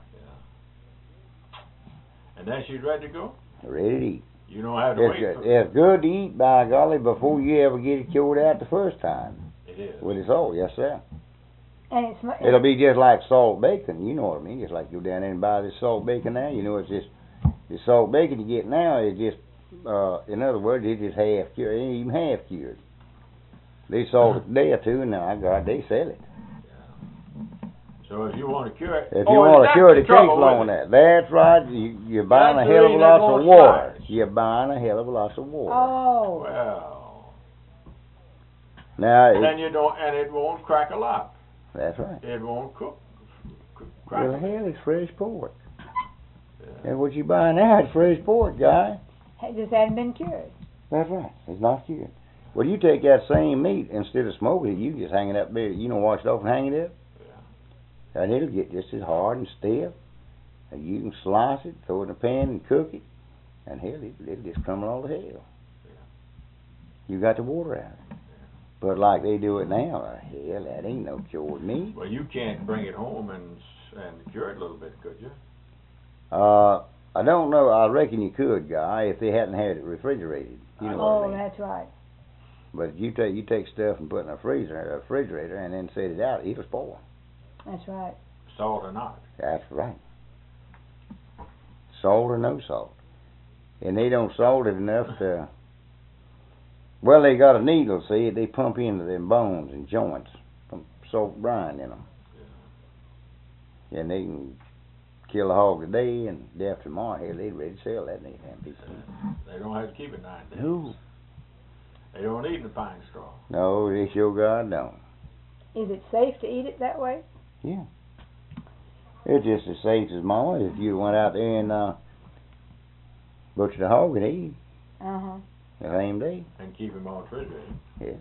Speaker 4: And then she's ready to go.
Speaker 3: Ready to eat.
Speaker 4: You don't have to
Speaker 3: It's,
Speaker 4: wait.
Speaker 3: good-
Speaker 4: For,
Speaker 3: it's good to eat, by golly, before you ever get it cured out the first time.
Speaker 4: it is.
Speaker 3: With the salt, yes sir.
Speaker 2: And it's, mu-
Speaker 3: It'll be just like salt bacon, you know what I mean? Just like you go down there and buy this salt bacon now, you know it's just, the salt bacon you get now is just, uh, in other words, it's just half cured, it ain't even half cured. They salt it a day or two and now, God, they sell it.
Speaker 4: So if you want to cure it,
Speaker 3: If
Speaker 4: oh,
Speaker 3: you want to
Speaker 4: that's
Speaker 3: cure it,
Speaker 4: the
Speaker 3: it takes
Speaker 4: trouble with
Speaker 3: long
Speaker 4: it.
Speaker 3: that. That's right, you, you're buying
Speaker 4: That's
Speaker 3: a
Speaker 4: the
Speaker 3: hell of a
Speaker 4: reason
Speaker 3: lot
Speaker 4: it
Speaker 3: of
Speaker 4: won't
Speaker 3: water.
Speaker 4: slide.
Speaker 3: You're buying a hell of a lot of water.
Speaker 2: oh,
Speaker 4: Well,
Speaker 3: Now,
Speaker 4: and
Speaker 3: it,
Speaker 4: then you don't, and it won't crack a lot.
Speaker 3: that's right.
Speaker 4: It won't cook. cook crack.
Speaker 3: Well, hell, it's fresh pork.
Speaker 4: Yeah.
Speaker 3: And what you buy now is fresh pork, guy.
Speaker 2: it just hadn't been cured.
Speaker 3: That's right. It's not cured. Well, you take that same meat, instead of smoking it, you just hang it up there. You know, wash it off and hang it up.
Speaker 4: Yeah.
Speaker 3: And it'll get just as hard and stiff. And you can slice it, throw it in a pan and cook it. And hell, it, it'll just crumble all to hell. You got the water out of it. But like they do it now, uh, hell, that ain't no cured meat.
Speaker 4: Well, you can't bring it home and and cure it a little bit, could you?
Speaker 3: Uh, I don't know. I reckon you could, guy, if they hadn't had it refrigerated. You know
Speaker 2: Oh,
Speaker 3: what I mean?
Speaker 2: that's right.
Speaker 3: But if you take you take stuff and put it in a freezer, a refrigerator, and then set it out, it'll spoil.
Speaker 2: That's right.
Speaker 4: Salt or not.
Speaker 3: That's right. Salt or no salt. And they don't salt it enough to, well, they got a needle, see, they pump into them bones and joints, from salt brine in them. And they can kill a hog today, and day after tomorrow, hell, they ready to sell that damn piece of meat.
Speaker 4: They don't have to keep it nine days.
Speaker 3: No.
Speaker 4: They don't eat the pine straw.
Speaker 3: No, they sure God don't.
Speaker 2: Is it safe to eat it that way?
Speaker 3: Yeah. It's just as safe as mama if you went out there and uh, butchered a hog and ate
Speaker 2: Uh-huh.
Speaker 3: the same day.
Speaker 4: And keep them on refrigerator.
Speaker 3: Yeah.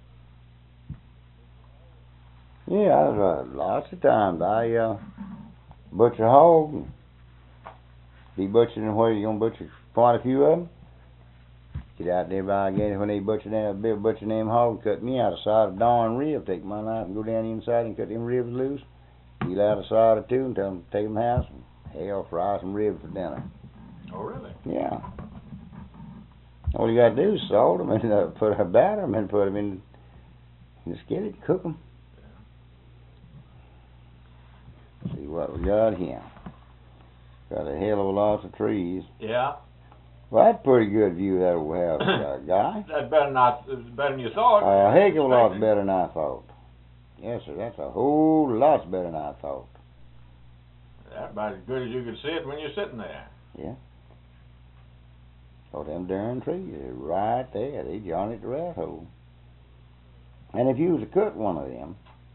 Speaker 3: Yeah, I was, uh, lots of times I uh, butcher a hog and be butchering where you gonna butcher quite a few of them. Get out there by again when they butcher them, be butchering them hogs, cut me out a side of darn rib. Take my knife and go down the inside and cut them ribs loose. Peel out a side or two and tell them to take them to the house and hell, fry some ribs for dinner.
Speaker 4: Oh, really?
Speaker 3: Yeah. All you gotta do is salt them and uh, put a batter them and put them in, in the skillet, cook them. See what we got here. Got a hell of a lot of trees.
Speaker 4: Yeah.
Speaker 3: Well, that's a pretty good view that we have, uh, guy.
Speaker 4: That's better not. It's better than you thought.
Speaker 3: A heck of a lot better than I thought. Yes, sir. That's a whole lot better than I thought.
Speaker 4: That's about as good as you could see it when you're sitting there.
Speaker 3: Yeah. Oh, them darn trees are right there. They join at the rat hole. And if you was to cut one of them,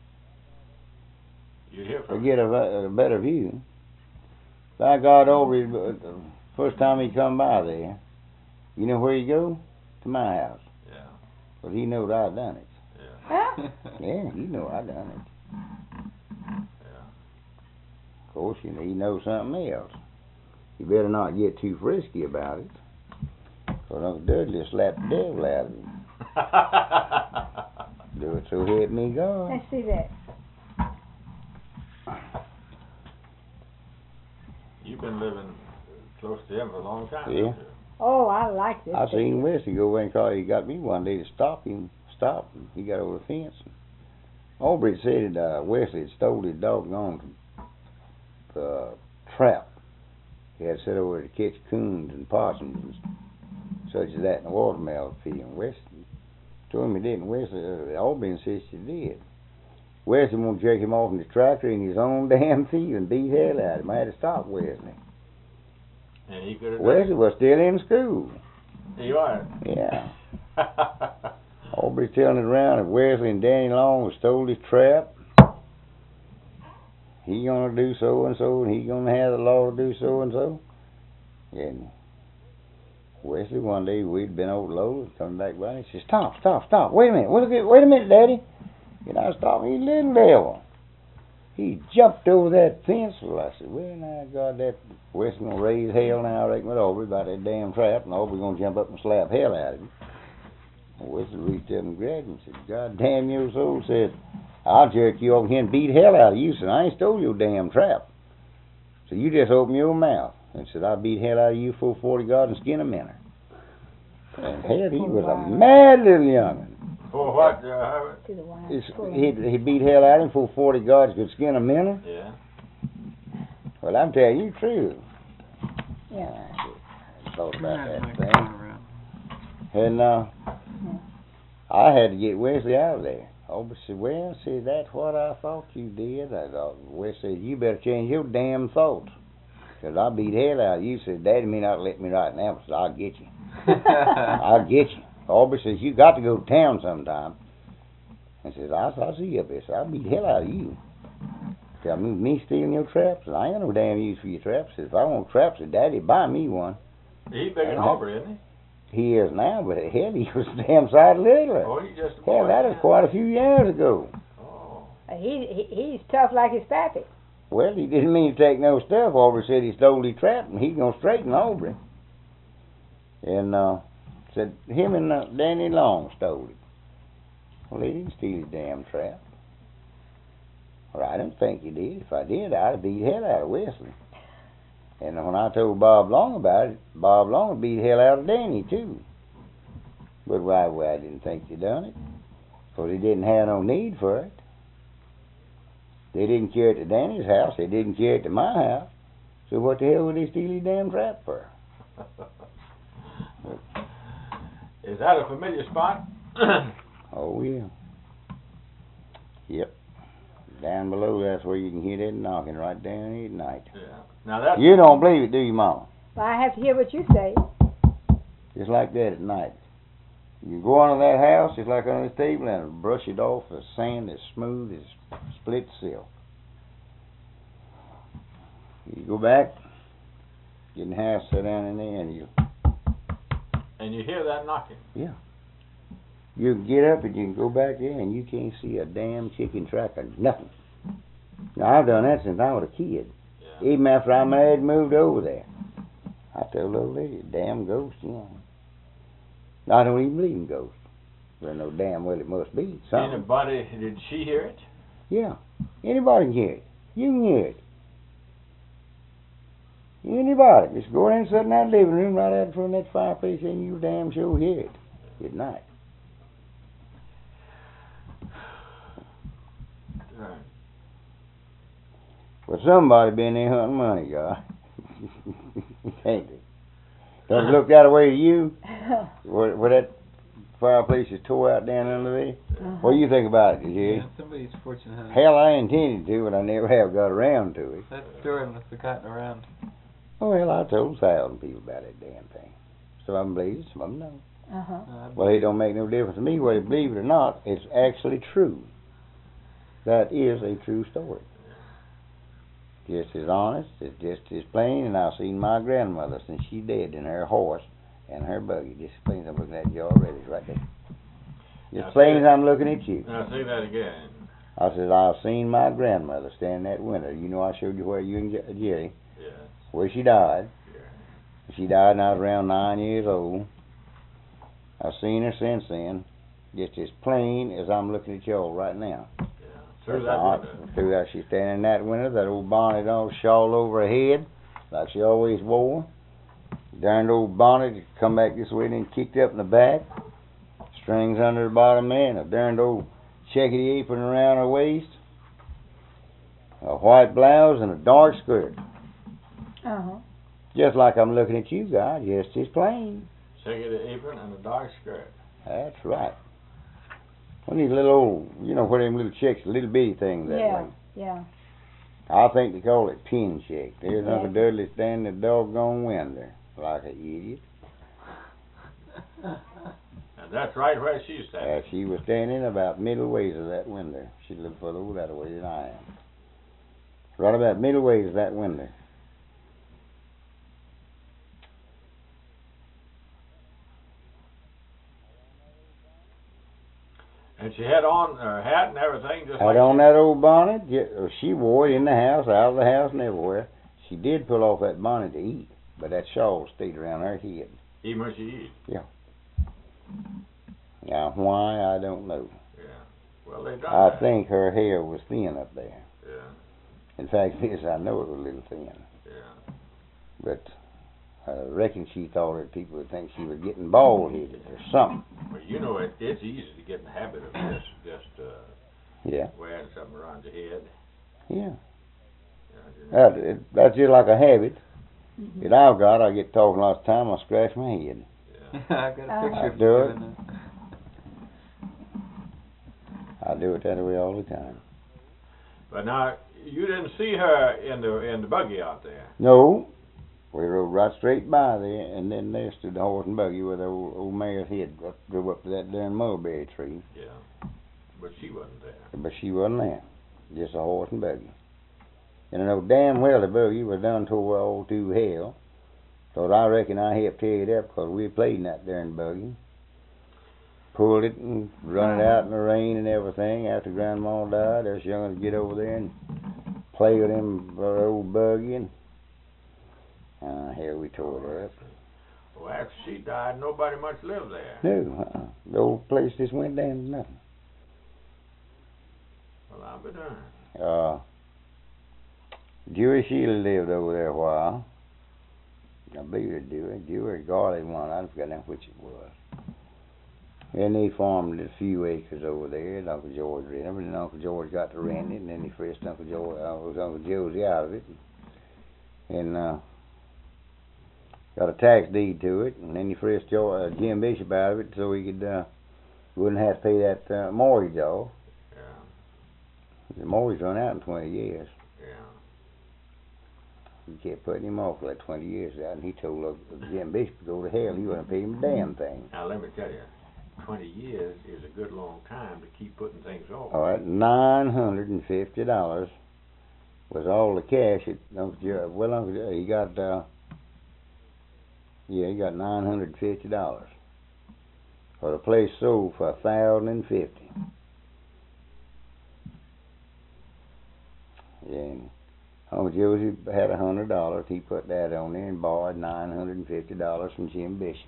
Speaker 4: You'd hear
Speaker 3: to
Speaker 4: from
Speaker 3: get a, a better view, by God, over his, uh, the first time he come by there, you know where he go? To my house.
Speaker 4: Yeah.
Speaker 3: But he knowed I done it.
Speaker 2: Huh?
Speaker 3: Yeah, he know I done it.
Speaker 4: Yeah.
Speaker 3: Of course, you know, he knows something else. You better not get too frisky about it. Cause Uncle Dudley will slap the devil out of him. Do it so help me God.
Speaker 2: Let's see that.
Speaker 4: You've been living close to him for a long time.
Speaker 3: Yeah.
Speaker 4: haven't you?
Speaker 2: Oh, I like this.
Speaker 3: I
Speaker 2: picture.
Speaker 3: seen Wesley go away and call. He got me one day to stop him. Stop him. He got over the fence. Aubrey said uh, Wesley had stole his doggone uh, trap. He had set over to catch coons and possums and such as that in the watermelon field. And Wesley told him he didn't. Wesley, uh, Aubrey insisted he did. Wesley won't jerk him off in the tractor in his own damn field and beat hell out of him. I had to stop Wesley.
Speaker 4: And he could have
Speaker 3: Wesley was still in school.
Speaker 4: You are.
Speaker 3: Yeah. Aubrey's telling it around that Wesley and Danny Long stole his trap. He gonna do so and so, and he gonna have the law to do so and so. And Wesley, one day we'd been over Lowe's, coming back by, and he says, "Stop, stop, stop! Wait a minute! Wait a minute, wait a minute, Daddy!" And I stopped. He little devil. He jumped over that fence. Well, I said, "Well, now, God, that Wesley gonna raise hell now, I reckon, with Aubrey about that damn trap, and Aubrey gonna jump up and slap hell out of him." Wesley reached up and grabbed him and said, "God damn your soul," said, "I'll jerk you over here and beat hell out of you." Said, "I ain't stole your damn trap. So you just open your mouth." And said, "I'll beat hell out of you full forty guard and skin a minute." And hell, he was a mad little young'un.
Speaker 4: For what, uh, Herbert?
Speaker 2: To the wine.
Speaker 3: He'd, he'd beat hell out of him full forty guards could skin a minute.
Speaker 4: Yeah.
Speaker 3: Well, I'm telling you the truth.
Speaker 2: Yeah.
Speaker 3: I thought about
Speaker 5: Yeah,
Speaker 3: that
Speaker 5: like
Speaker 3: thing.
Speaker 5: going around.
Speaker 3: And uh, I had to get Wesley out of there. Aubrey said, "Well, see, that's what I thought you did." I thought, Wesley said, "You better change your damn thoughts. Because I beat hell out of you." Said, "Daddy may not let me right now, but I'll get you. I'll get you." Aubrey says, "You got to go to town sometime." And says, I'll, I'll see you up there. So I'll beat hell out of you. Tell me, me stealing your traps? I ain't got no damn use for your traps. Says, if I want traps, said, "Daddy, buy me one."
Speaker 4: He's bigger than Aubrey, isn't he?
Speaker 3: He is now, but hell, he was a damn sight littler.
Speaker 4: Oh, he's just a boy.
Speaker 3: Hell, that was quite a few years ago.
Speaker 4: Oh.
Speaker 2: Uh, He, he he's tough like his pappy.
Speaker 3: Well, he didn't mean to take no stuff. Aubrey said he stole his trap, and he's gonna straighten Aubrey. And uh, said him and uh, Danny Long stole it. Well, he didn't steal his damn trap. Well, I didn't think he did. If I did, I'd have beat hell out of Wesley. And when I told Bob Long about it, Bob Long beat hell out of Danny too. But why? Well, I didn't think he done it, because he didn't have no need for it. They didn't carry it to Danny's house. They didn't carry it to my house. So what the hell would they steal his damn trap for?
Speaker 4: Is that a familiar spot?
Speaker 3: Oh, yeah. Yep. Down below, that's where you can hear that knocking right down at night.
Speaker 4: Yeah. Now that's
Speaker 3: You don't believe it, do you, Mama?
Speaker 2: Well, I have to hear what you say.
Speaker 3: Just like that at night. You go under that house, just like under this table, and brush it off the sand as smooth as split silk. You go back, get in the house, sit down in there, and you
Speaker 4: and you hear that knocking.
Speaker 3: you can get up and you can go back there, and you can't see a damn chicken track or nothing. Now, I've done that since I was a kid.
Speaker 4: Yeah.
Speaker 3: Even after I married and moved over there. I told the old lady, damn ghost, you know. I don't even believe in ghosts. But I know damn well it must be something.
Speaker 4: Anybody, did she hear it?
Speaker 3: Yeah. Anybody can hear it. You can hear it. Anybody. Just go in and sit in that living room right out in front of that fireplace and you damn sure hear it at night.
Speaker 4: Right.
Speaker 3: But somebody been there hunting money, guy. Ain't they? Does it look that way to you? Where, where that fireplace is tore out down under there?
Speaker 2: Uh-huh.
Speaker 3: What do you think about it, did you?
Speaker 5: Yeah, somebody's fortune hunting.
Speaker 3: Hell, I intended to, but I never have got around to it.
Speaker 5: That story must have gotten around.
Speaker 3: Oh, well, I told a thousand people about that damn thing. Some of them believe it, some of them don't.
Speaker 2: Uh-huh.
Speaker 5: Uh,
Speaker 3: Well, it don't make no difference to me whether you believe it or not. It's actually true. That is a true story. Just as honest, it's just as plain, and I've seen my grandmother since she dead in her horse and her buggy. Just as plain as I'm looking at you already, it's right there. Just
Speaker 4: Now,
Speaker 3: plain
Speaker 4: say-
Speaker 3: as I'm looking at you.
Speaker 4: Now say that again.
Speaker 3: I said, I've seen my grandmother stand that winter. You know I showed you where you and Je- Jerry,
Speaker 4: Yes.
Speaker 3: where she died.
Speaker 4: Yeah.
Speaker 3: She died when I was around nine years old. I've seen her since then, just as plain as I'm looking at y'all right now.
Speaker 4: Yeah. Through
Speaker 3: That's
Speaker 4: that
Speaker 3: all right.
Speaker 4: window.
Speaker 3: Through that, she's standing in that window, that old bonnet all shawl over her head, like she always wore. Darned old bonnet come back this way and then kicked up in the back. Strings under the bottom there, and a darned old checkety apron around her waist. A white blouse and a dark skirt.
Speaker 2: Uh-huh.
Speaker 3: Just like I'm looking at you guys, just as plain.
Speaker 4: Check it, apron and a dark skirt.
Speaker 3: That's right. Well, these little old, you know, where them little chicks, little bitty things that
Speaker 2: Yeah,
Speaker 3: way.
Speaker 2: yeah.
Speaker 3: I think they call it pin check. There's
Speaker 2: Yeah.
Speaker 3: Uncle Dudley standing at the doggone window like an idiot.
Speaker 4: And that's right where she's
Speaker 3: Uh,
Speaker 4: at.
Speaker 3: she was standing about middle ways of that window. She lived further over that way than I am. Right about middle ways of that window.
Speaker 4: And she had on her hat and everything, just
Speaker 3: Had
Speaker 4: like
Speaker 3: on
Speaker 4: she-
Speaker 3: that old bonnet. Yeah, uh, she wore it in the house, out of the house, and everywhere. She did pull off that bonnet to eat, but that shawl stayed around her head.
Speaker 4: even when she eats.
Speaker 3: Now, why, I don't know.
Speaker 4: Yeah. Well, they done
Speaker 3: I
Speaker 4: that.
Speaker 3: think her hair was thin up there.
Speaker 4: Yeah.
Speaker 3: In fact, yes, I know it was a little thin.
Speaker 4: Yeah.
Speaker 3: But I reckon she thought that people would think she was getting bald-headed or something.
Speaker 4: Well, you know, it, it's easy to get in the habit of just, just uh,
Speaker 3: Yeah,
Speaker 4: wearing something around your head.
Speaker 3: yeah.
Speaker 4: You know, you know.
Speaker 3: That, it, that's just like a habit
Speaker 2: Mhm.
Speaker 3: that I've got. I get talking lots of time, I scratch my head.
Speaker 4: Yeah.
Speaker 5: I got a picture
Speaker 3: I
Speaker 5: of
Speaker 3: do
Speaker 5: you
Speaker 3: it.
Speaker 5: doing that.
Speaker 3: I do it that way all the time.
Speaker 4: But now, you didn't see her in the in the buggy out there.
Speaker 3: No, we rode right straight by there, and then there stood the horse and buggy with the old, old mare's head up, drove up to that darn mulberry tree.
Speaker 4: Yeah. But she wasn't there.
Speaker 3: But she wasn't there, just a horse and buggy. And I know damn well the buggy was done tore all to hell. So I reckon I helped tear it up because we played in that darn buggy. Pulled it and run it out in the rain and everything. After Grandma died, us young'uns get over there and play with him uh, old buggy, and uh, hell, we tore it up.
Speaker 4: Well, after she died, nobody much lived there.
Speaker 3: No, uh-uh. The old place just went down to nothing.
Speaker 4: Well, I'll be darned.
Speaker 3: Uh, Dewey Sheila lived over there a while. I believe it Dewey. Dewey Garley one, I forgot now which it was. And they farmed a few acres over there, and Uncle George rented them, and then Uncle George got to rent it, and then he frisked Uncle George, uh, was Uncle Josie out of it, and uh, got a tax deed to it, and then he frisked George, uh, Jim Bishop out of it, so he could uh, wouldn't have to pay that uh, mortgage off.
Speaker 4: Yeah.
Speaker 3: The mortgage run out in twenty years.
Speaker 4: Yeah.
Speaker 3: He kept putting him off for like twenty years out, and he told uh, Jim Bishop to go to hell. He wouldn't pay him a damn thing.
Speaker 4: Now, let me tell you, twenty years is a good long time to keep putting things off.
Speaker 3: All right, nine hundred and fifty dollars was all the cash that Uncle Joe. Well, Uncle Joe, he got. Uh, yeah, he got nine hundred and fifty dollars. For the place sold for a thousand and fifty. Yeah. And Uncle Josie had a hundred dollars. He put that on there and borrowed nine hundred and fifty dollars from Jim Bishop.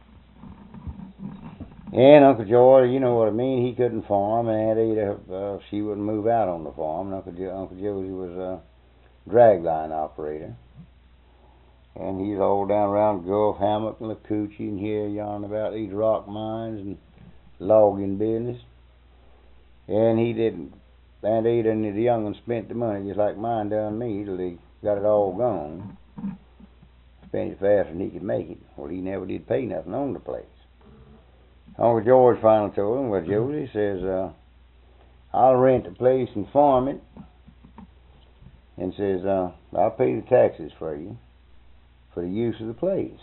Speaker 3: And Uncle George, you know what I mean, he couldn't farm, and Aunt Ada, uh, she wouldn't move out on the farm. And Uncle, jo- Uncle Josie was a drag line operator. And he's all down around Gulf Hammock and Lacoochee and here yarn about these rock mines and logging business. And he didn't, Aunt Ada and the young ones spent the money just like mine done me till they got it all gone. Spent it faster than he could make it. Well, he never did pay nothing on the place. Uncle George finally told him, well, Josie says, uh, I'll rent the place and farm it. And says, uh, I'll pay the taxes for you for the use of the place.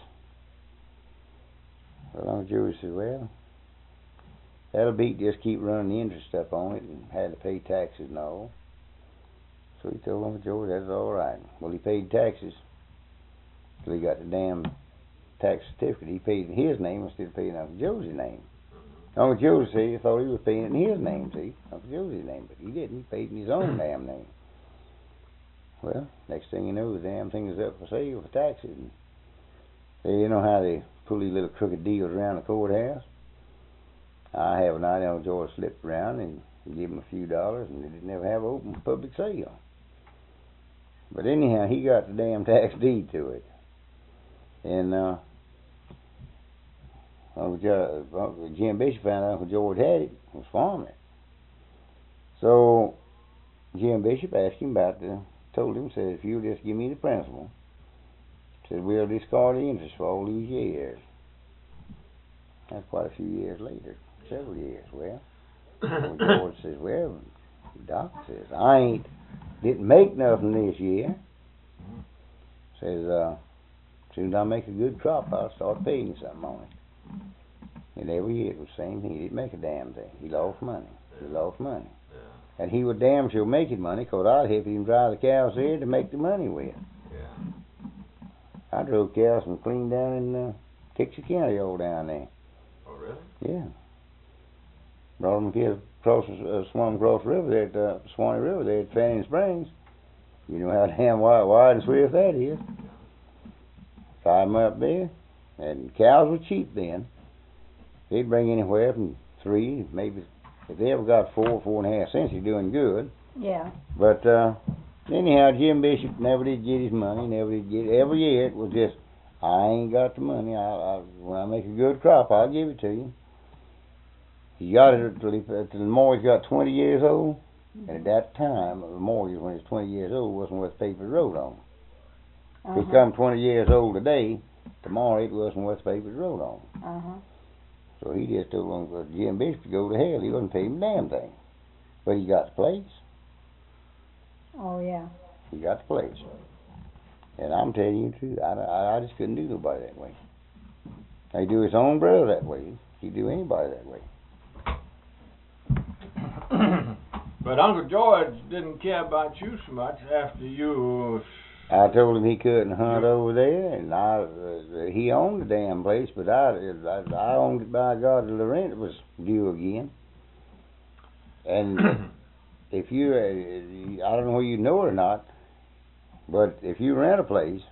Speaker 3: Well, Uncle George said, well, that'll beat just keep running the interest up on it and had to pay taxes and all. So he told Uncle George that's all right. Well, he paid taxes till he got the damn tax certificate. He paid in his name instead of paying Uncle Josie's name. Uncle Josie said he thought he was paying in his name, see, Uncle Josie's name, but he didn't. He paid in his own damn name. Well, next thing you know, the damn thing is up for sale for taxes. And they, you know how they pull these little crooked deals around the courthouse? I have an idea Uncle George slipped around and give him a few dollars, and they didn't ever have an open public sale. But anyhow, he got the damn tax deed to it. And, uh, Uncle, jo- Uncle Jim Bishop found out Uncle George had it, was farming it. So Jim Bishop asked him about the, told him, said, if you'll just give me the principal, said, we'll discard the interest for all these years. That's quite a few years later, several years. Well, Well, George says, well, Doc says, I ain't, didn't make nothing this year. Says, uh, as soon as I make a good crop, I'll start paying you something on it. And every year it was the same thing. He didn't make a damn thing. He lost money. He lost money.
Speaker 6: Yeah.
Speaker 3: And he would damn sure making money, 'cause I'd help him drive the cows there to make the money with.
Speaker 6: Yeah.
Speaker 3: I drove cows from clean down in uh, Texarkana all down there.
Speaker 6: Oh, really?
Speaker 3: Yeah. Brought them kids across, uh, swum across the river there at uh, Swanee River there at Fanning Springs. You know how damn wide, wide and swift that is. Tied them up there, and cows were cheap then. They'd bring anywhere from three, maybe, if they ever got four, four and a half cents, you're doing good.
Speaker 2: Yeah.
Speaker 3: But uh, anyhow, Jim Bishop never did get his money, never did get it. Every year it was just, I ain't got the money. I, I when I make a good crop, I'll give it to you. He got it till, he, till the mortgage got twenty years old, and at that time, the mortgage when it's twenty years old wasn't worth the paper it wrote on.
Speaker 2: Uh-huh.
Speaker 3: If it come twenty years old today, tomorrow it wasn't worth the paper it wrote on.
Speaker 2: Uh-huh.
Speaker 3: So he just told Uncle Jim Bishop to go to hell. He wasn't paying him a damn thing. But he got the place.
Speaker 2: Oh, yeah.
Speaker 3: He got the place. And I'm telling you the truth, I, I, I just couldn't do nobody that way. He do his own brother that way. He'd do anybody that way.
Speaker 6: But Uncle George didn't care about you so much after you.
Speaker 3: I told him he couldn't hunt over there, and I uh, he owned the damn place, but I, I I owned it by God till the rent was due again. And if you, uh, I don't know whether you know it or not, but if you rent a place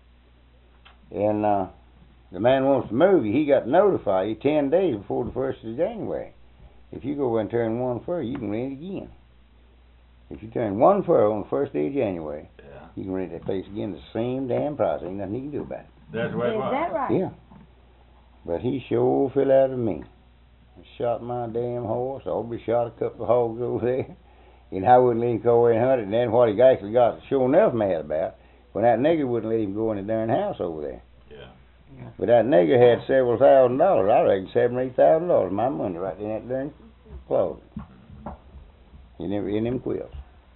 Speaker 3: and uh, the man wants to move you, he got to notify you ten days before the first of January. If you go and turn one fur, you can rent again. If you turn one fur on the first day of January,
Speaker 6: Yeah.
Speaker 3: you can rent that place again the same damn price. Ain't nothing you can do about it.
Speaker 6: That's the way it
Speaker 2: Is
Speaker 6: was.
Speaker 2: that right?
Speaker 3: Yeah. But he sure fell out of me. Shot my damn horse. Aubrey shot a couple of hogs over there. And I wouldn't let him go away and hunt it. And then what he actually got sure enough mad about, when that nigger wouldn't let him go in the darn house over there.
Speaker 6: Yeah.
Speaker 5: Yeah.
Speaker 3: But that nigger had several thousand dollars. I reckon seven or eight thousand dollars. My money right in that darn closet. In them, in them quilts.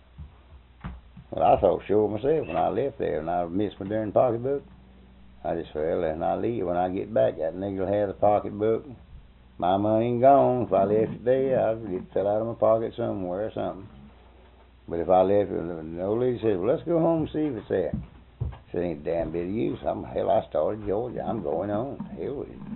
Speaker 3: Well, I thought sure myself when I left there and I missed my darn pocketbook. I just fell and I leave. When I get back, that nigger will have the pocketbook. My money ain't gone. If I left it there, I'd it fell out of my pocket somewhere or something. But if I left it, the old lady said, well, let's go home and see if it's there. I said, ain't a damn bit of use. I'm, hell, I started Georgia. I'm going home. Hell with it.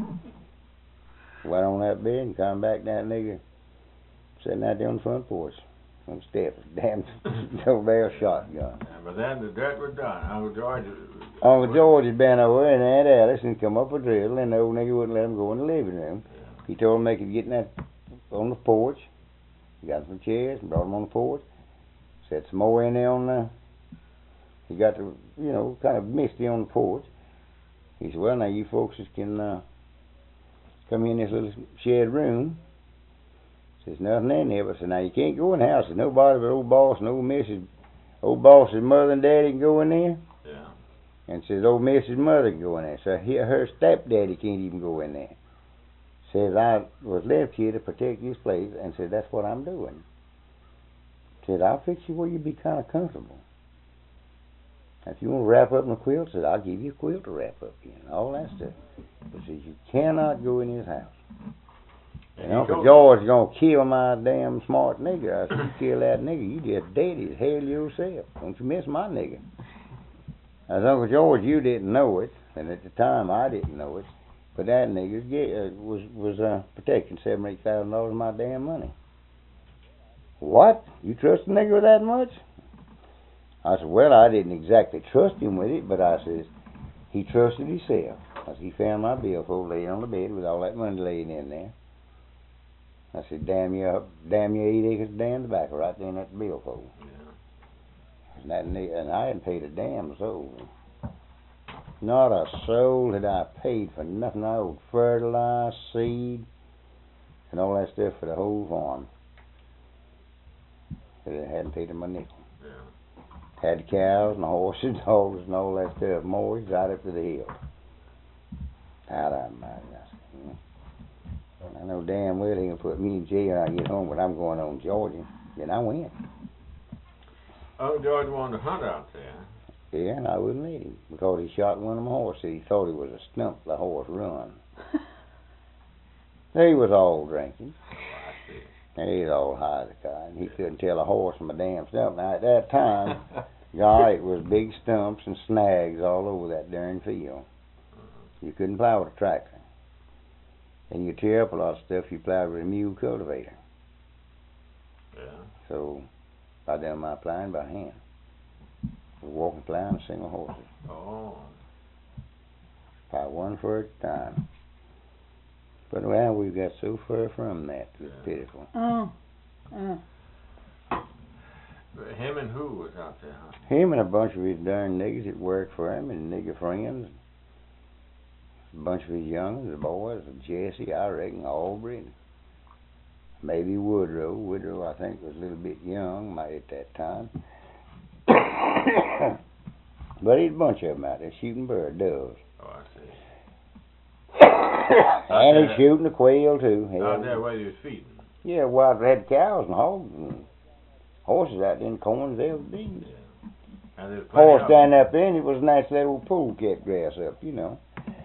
Speaker 3: Went on that bed and come back, that nigger sitting out there on the front porch on the steps. Damn old barrel shotgun.
Speaker 6: Yeah, but then the dirt was done. Uncle George.
Speaker 3: Uncle George had been over and Aunt Alice and come up a drill, and the old nigger wouldn't let him go in the living room.
Speaker 6: Yeah.
Speaker 3: He told them they could get in that on the porch. He got some chairs and brought them on the porch. Set some more in there on the. He got the, you know, kind of misty on the porch. He said, well, now you folks just can uh, come in this little shed room. There's nothing in there, but I said, now you can't go in the house. There's nobody but old boss and old missus Old boss's mother and daddy can go in there.
Speaker 6: Yeah.
Speaker 3: And says old missus mother can go in there. So he, her stepdaddy can't even go in there. Says I was left here to protect this place, and said that's what I'm doing. Said I'll fix you where you be kind of comfortable. If you want to wrap up in a quilt, said I'll give you a quilt to wrap up in, all that stuff. But says you cannot go in his house. And, and Uncle George is gonna kill my damn smart nigger. I said, you kill that nigger, you just dead as hell yourself. Don't you miss my nigger. As Uncle George, you didn't know it, and at the time I didn't know it. But that nigger uh, was was uh, protecting seven, eight thousand dollars of my damn money. What? You trust a nigger with that much? I said, well, I didn't exactly trust him with it, but I says he trusted himself. I said, he found my billfold laying on the bed with all that money laying in there. I said, damn you, damn you, eight acres of damn tobacco right there in that billfold. Yeah. And, that, and I hadn't paid a damn soul. Not a soul had I paid for nothing. I owed fertilizer, seed, and all that stuff for the whole farm. But I hadn't paid them a nickel. Yeah. Had the cows and the horses and dogs and all that stuff mortgaged right up to the hill. Out of my I know damn well he gonna put me in jail when I get home, but I'm going on Georgia. And I went.
Speaker 6: Oh, George wanted to hunt out there.
Speaker 3: Yeah, and I wouldn't let him because he shot one of my horses. He thought it was a stump the horse run. He was all drinking.
Speaker 6: Oh, I see.
Speaker 3: And he was all high as a kite. And he couldn't tell a horse from a damn stump. Now, at that time, God, it was big stumps and snags all over that darn field. You couldn't plow with a tractor. And you tear up a lot of stuff you plowed with a mule cultivator.
Speaker 6: Yeah.
Speaker 3: So, I done my plowing by hand. Walking, plowing, single horses.
Speaker 6: Oh.
Speaker 3: By one foot at a time. But well, we've got so far from that. It's
Speaker 6: Yeah.
Speaker 3: pitiful.
Speaker 2: Mm. Mm.
Speaker 6: But him and who was out there hunting?
Speaker 3: Him and a bunch of his darn niggas that worked for him and nigger friends. A bunch of his young'uns, the boys, Jesse, I reckon, Aubrey. Maybe Woodrow. Woodrow, I think, was a little bit young might at that time. But he's a bunch of them out there shooting bird doves.
Speaker 6: Oh, I see.
Speaker 3: And he's shooting the quail, too.
Speaker 6: Out there where he was feeding.
Speaker 3: Yeah, well, they had cows and hogs and horses out there in the corns every day.
Speaker 6: Yeah. And there's plenty
Speaker 3: Horse
Speaker 6: of them.
Speaker 3: standing up there, and it was a nice little pool kept grass up, you know.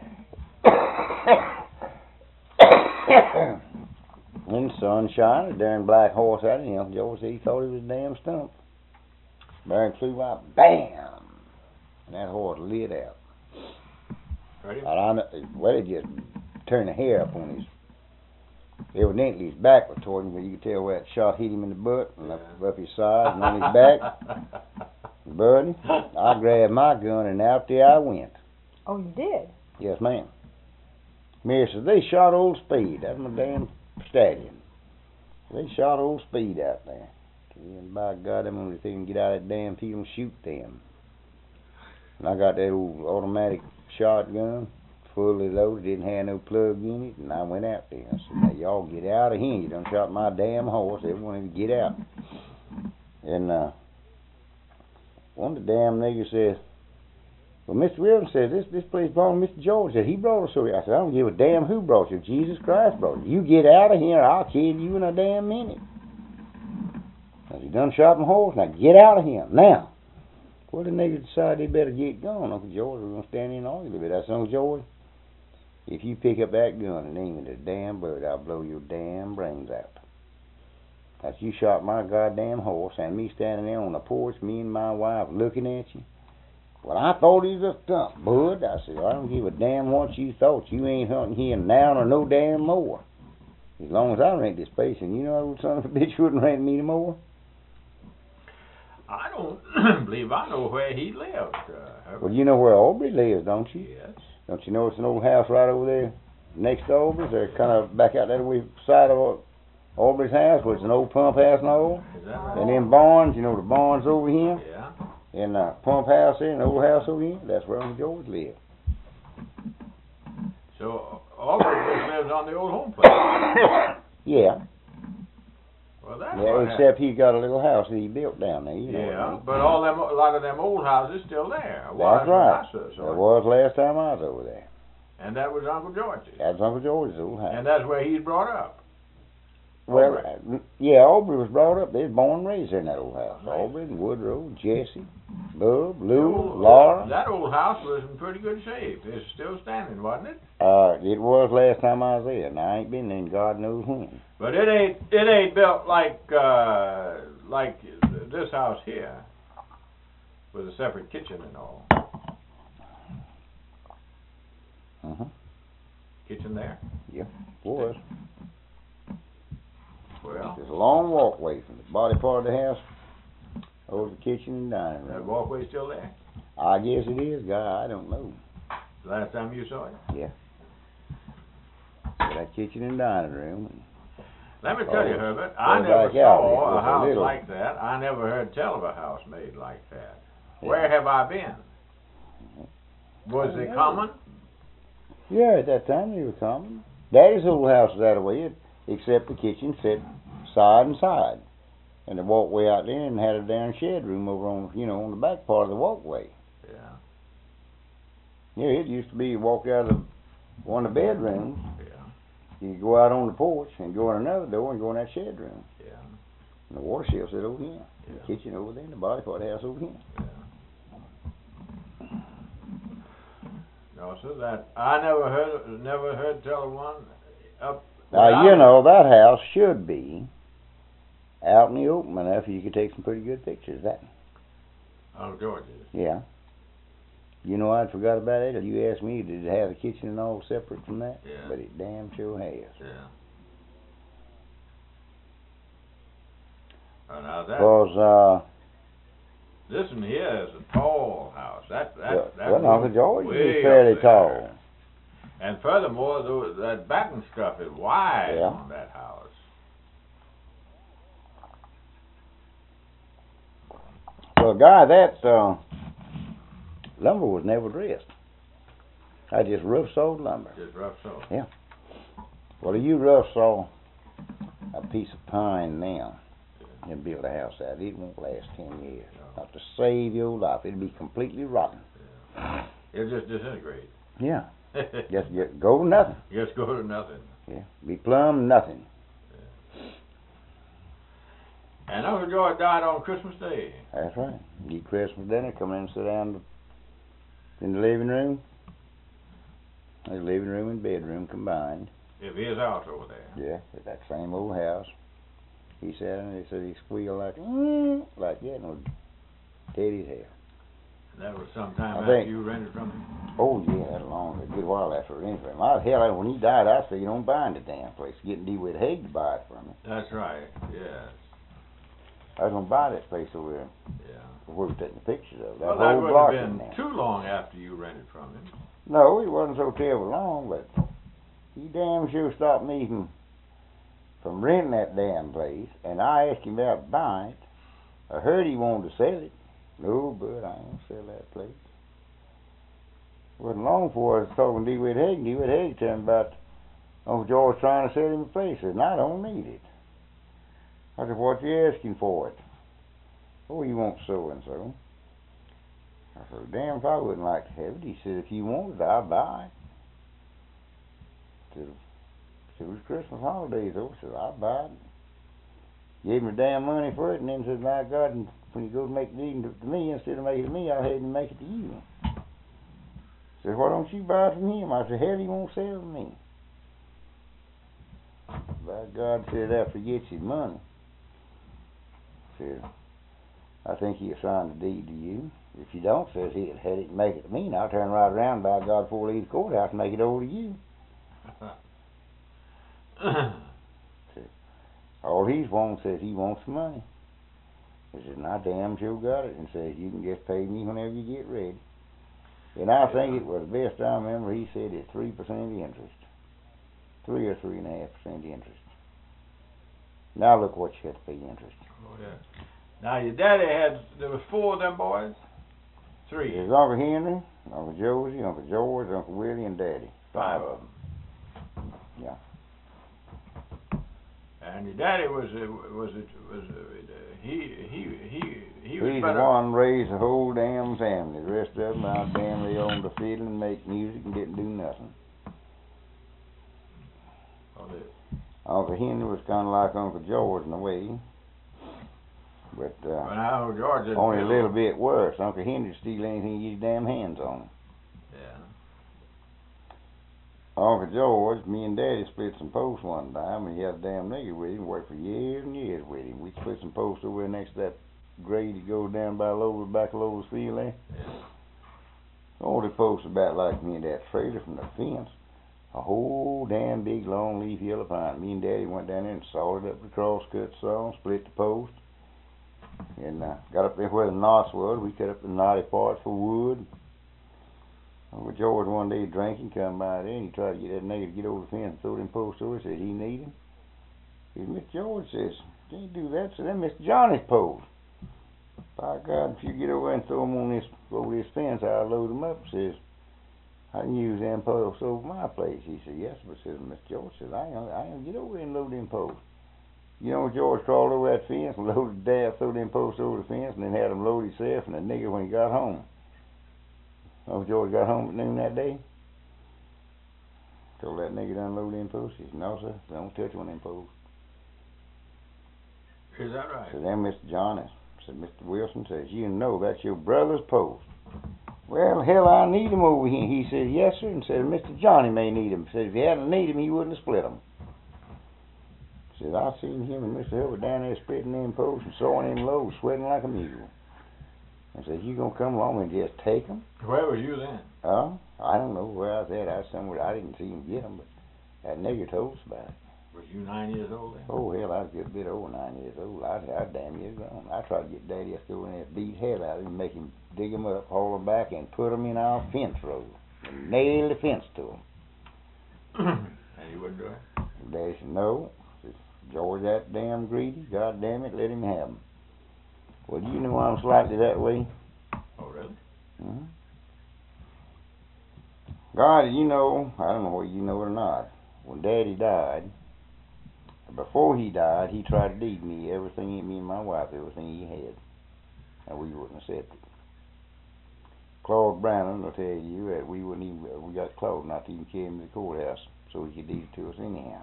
Speaker 3: In the sunshine, a darn black horse out of him. George said he thought he was a damn stump. Barry flew out, bam! And that horse lit out.
Speaker 6: Ready?
Speaker 3: And I know, well, it just turned the hair up on his. Evidently, his back was toward him, but you could tell where that shot hit him in the butt and up, up his side and on his back. Buddy, I grabbed my gun and out there I went.
Speaker 2: Oh, you did?
Speaker 3: Yes, ma'am. Mary says, they shot old Speed. That's my damn stallion. They shot old Speed out there. And by God, I'm only thinking get out of that damn field and shoot them. And I got that old automatic shotgun, fully loaded, didn't have no plug in it, and I went out there. I said, now y'all get out of here. You done shot my damn horse. Everyone of you get out. And uh, one of the damn niggas says, well, Mister Wilson says, this this place belongs to Mister George. Said, he brought us over here. I said, I don't give a damn who brought you. Jesus Christ brought you. You get out of here, I'll kill you in a damn minute. I said, you done shot my horse. Now get out of here. Now. Well, the niggas decided they better get going. Uncle George was going to stand in and argue a little bit. I said, Uncle George, if you pick up that gun and aim it at a damn bird, I'll blow your damn brains out. I said, you shot my goddamn horse and me standing there on the porch, me and my wife looking at you. Well, I thought he was a stump, bud. I said, I don't give a damn what you thought. You ain't hunting here now or no damn more. As long as I rent this place, and you know that old son of a bitch wouldn't rent me no more.
Speaker 6: I don't believe I know where he lived. Uh,
Speaker 3: Well, you know where Aubrey lives, don't you?
Speaker 6: yes.
Speaker 3: Don't you know it's an old house right over there next to Aubrey's? They're kind of back out that way side of Aubrey's house, where it's an old pump house and all.
Speaker 6: Is that right?
Speaker 3: And them barns, you know the barns over here,
Speaker 6: Yeah.
Speaker 3: and the pump house there, and the old house over here, that's where Uncle George lived.
Speaker 6: So Aubrey just lives on the old home place.
Speaker 3: Yeah,
Speaker 6: Well, that's
Speaker 3: yeah,
Speaker 6: what
Speaker 3: except he got a little house that he built down there, you know. what I
Speaker 6: Yeah,
Speaker 3: mean?
Speaker 6: but all them, a lot of them old houses still there.
Speaker 3: That's
Speaker 6: Was when
Speaker 3: right.
Speaker 6: I saw- saw
Speaker 3: That
Speaker 6: it.
Speaker 3: was last time I was over there.
Speaker 6: And that was Uncle George's.
Speaker 3: That's Uncle George's old house.
Speaker 6: And that's where he's brought up.
Speaker 3: Well,
Speaker 6: Aubrey.
Speaker 3: uh, yeah, Aubrey was brought up. They was born and raised there in that old house.
Speaker 6: Right.
Speaker 3: Aubrey and Woodrow, Jesse, Bub, Lou,
Speaker 6: The old-
Speaker 3: Laura.
Speaker 6: That old house was in pretty good shape. It's still standing, wasn't it?
Speaker 3: Uh, it was last time I was there, and I ain't been there in God knows when.
Speaker 6: But it ain't it ain't built like uh, like this house here, with a separate kitchen and all.
Speaker 3: Uh-huh.
Speaker 6: Kitchen there.
Speaker 3: Was.
Speaker 6: Well,
Speaker 3: There's a long walkway from the body part of the house over the kitchen and dining
Speaker 6: that
Speaker 3: room.
Speaker 6: walkway still there.
Speaker 3: I guess it is, guy. I don't know.
Speaker 6: Last time you saw it.
Speaker 3: So that kitchen and dining room.
Speaker 6: Let me tell you,
Speaker 3: Oh,
Speaker 6: Herbert, I
Speaker 3: goes
Speaker 6: never
Speaker 3: back out. It
Speaker 6: saw
Speaker 3: was
Speaker 6: a
Speaker 3: a
Speaker 6: house
Speaker 3: little-
Speaker 6: like that. I never heard tell of a house made like that.
Speaker 3: Yeah.
Speaker 6: Where have I been? Was
Speaker 3: I
Speaker 6: it
Speaker 3: don't
Speaker 6: common?
Speaker 3: Yeah, at that time they were common. Daddy's old house was that way, except the kitchen set side and side. And the walkway out there and had a darn shed room over on, you know, on the back part of the walkway.
Speaker 6: Yeah,
Speaker 3: Yeah, it used to be you walk out of the, one of the bedrooms,
Speaker 6: yeah.
Speaker 3: You could go out on the porch and go in another door and go in that shed room.
Speaker 6: Yeah.
Speaker 3: And the water shelf sit over here.
Speaker 6: Yeah.
Speaker 3: The kitchen over there and the body part house over here.
Speaker 6: Yeah. No, so that, I never heard, never heard tell of one up.
Speaker 3: Now, you know, that house should be out in the open enough you could take some pretty good pictures of that.
Speaker 6: Oh, George's.
Speaker 3: Yeah. You know, I'd forgot about it. You asked me, did it have a kitchen and all separate from that?
Speaker 6: Yeah.
Speaker 3: But it damn sure has.
Speaker 6: Yeah. Oh, now that,
Speaker 3: Because, uh,
Speaker 6: this one here is a tall house. That, that,
Speaker 3: well,
Speaker 6: that.
Speaker 3: well, Uncle George
Speaker 6: way
Speaker 3: is
Speaker 6: up
Speaker 3: fairly
Speaker 6: there.
Speaker 3: tall.
Speaker 6: And furthermore, tho- that back and stuff is wide
Speaker 3: Yeah.
Speaker 6: on that house.
Speaker 3: Well, Guy, that, uh, lumber was never dressed. I just rough sawed lumber.
Speaker 6: Just rough so.
Speaker 3: Well, if you rough saw a piece of pine now and build a house out of it, it won't last ten years.
Speaker 6: No.
Speaker 3: Not to save your life. It'll be completely rotten.
Speaker 6: It'll just disintegrate.
Speaker 3: Yeah. Just get, go to nothing.
Speaker 6: Just go to nothing.
Speaker 3: Yeah. Be plumb nothing.
Speaker 6: And Uncle George died on Christmas Day.
Speaker 3: That's right. Eat Christmas dinner, come in and sit down in the living room. The living room and bedroom combined.
Speaker 6: If his house over there.
Speaker 3: Yeah, at that same old house. He sat and he said he squealed like, mm, like that, and it was Teddy's hair.
Speaker 6: That was sometime
Speaker 3: I
Speaker 6: after
Speaker 3: think-
Speaker 6: you rented from him.
Speaker 3: Oh, yeah, that long, a good while after I rented from him. I, hell, when he died, I said, you don't buy the damn place. Getting DeWitt Haig to buy it from me.
Speaker 6: That's right. Yes.
Speaker 3: I was going to buy that place over there.
Speaker 6: Yeah.
Speaker 3: Where we were taking pictures of. That
Speaker 6: Well, that
Speaker 3: whole
Speaker 6: would
Speaker 3: block
Speaker 6: have
Speaker 3: in
Speaker 6: been
Speaker 3: there.
Speaker 6: too long after you rented from him.
Speaker 3: No, it wasn't so terrible long, but he damn sure stopped me from, from renting that damn place, and I asked him about buying it. I heard he wanted to sell it. No, but I ain't gonna sell that place. Wasn't long before I was talking to DeWitt Haig, and DeWitt Haig told me about Uncle George trying to sell him a place. I said, no, I don't need it. I said, what you asking for it? Oh, you want so and so. I said, damn if I wouldn't like to have it. He said, if you want it, I'll buy it. I said, it was Christmas holidays, though. I said, I'll buy it. Gave him the damn money for it, and then said, my God, and when you go to make the deed to me, instead of making it to me, I'll have him make it to you. I said, why don't you buy it from him? I said, hell, he won't sell to me. By God, said, after he gets his money, said, I think he'll sign the deed to you. If you don't, says he'll have it and make it to me, and I'll turn right around, by God, before I leave the courthouse and make it over to you. All he's wanting, says he wants the money. He says, and I damn sure got it, and says, you can just pay me whenever you get ready. And I think it was the best I remember, he said it's three percent interest. Three or three and a half percent interest. Now look what you have to pay interest.
Speaker 6: Oh, yeah. Now, your daddy had, there was four of them boys? Three.
Speaker 3: There's Uncle Henry, Uncle Josie, Uncle George, Uncle Willie, and Daddy.
Speaker 6: Five of them.
Speaker 3: Yeah.
Speaker 6: And your daddy was, uh, was, it was, uh, he, he, he, he was
Speaker 3: He's
Speaker 6: better.
Speaker 3: the one raised the whole damn family. The rest of them out damn they owned the fiddle and make music and didn't do nothing.
Speaker 6: Oh, they-
Speaker 3: Uncle Henry was kind of like Uncle George in a way, but
Speaker 6: Well,
Speaker 3: uh,
Speaker 6: now, George didn't
Speaker 3: only a
Speaker 6: feel-
Speaker 3: little bit worse. Uncle Henry steal anything he get his damn hands on.
Speaker 6: Yeah.
Speaker 3: Uncle George, me and Daddy split some posts one time, and he had a damn nigger with him, worked for years and years with him. We split some posts over there next to that grade that goes down by Lover's, back of Lover's field there.
Speaker 6: Yeah.
Speaker 3: Oh, the posts about like me and that trailer from the fence. A whole damn big long leaf yellow pine. Me and Daddy went down there and sawed it up with a crosscut saw, split the post, and uh, got up there where the knots was. We cut up the knotty parts for wood. Uncle George one day drinking, come by there, and he tried to get that nigger to get over the fence and throw them posts over. Said he need him. He said, Mister George says, can't do that. So then Mister Johnny's post. By God, if you get over there and throw them on this over this fence, I'll load them up. Says, I can use them posts over my place. He said, yes, but says Mister George says, I ain't, I ain't get over there and load them posts. You know, George crawled over that fence and loaded dad, threw them posts over the fence, and then had them load himself and the nigger when he got home. Uncle George got home at noon that day. Told that nigga to unload them posts. He said, no, sir, don't touch one of them posts.
Speaker 6: Is that right?
Speaker 3: So then Mister Johnny said, Mister Wilson says, you know that's your brother's post. Well, hell, I need him over here. He said, yes, sir, and said, Mister Johnny may need him. Said, if he hadn't need him, he wouldn't have split them. Said, I seen him and Mister Hubbard down there splitting them posts and sawing them loads, sweating like a mule. I said, you gonna come along and just take them?
Speaker 6: Where was you then?
Speaker 3: Uh, I don't know where I was at. I was somewhere. I didn't see him get them, but that nigger told us about it.
Speaker 6: Was you nine years old then?
Speaker 3: Oh, hell, I was a good bit over nine years old. I, I was damn near grown. I tried to get Daddy to go in there and beat hell out of him, make him dig him up, haul him back, and put him in our fence row. And nail the fence to him.
Speaker 6: And you wouldn't do it?
Speaker 3: And Daddy said, no. Said, George, that damn greedy. God damn it, let him have him. Well, do you know I'm slightly that way?
Speaker 6: Oh, really?
Speaker 3: Mm-hmm. God, you know, I don't know whether you know it or not, when Daddy died, before he died, he tried to deed me everything, me and my wife, everything he had. And we wouldn't accept it. Claude Brannon will tell you that we wouldn't even, we got Claude not to even carry him to the courthouse so he could deed it to us anyhow.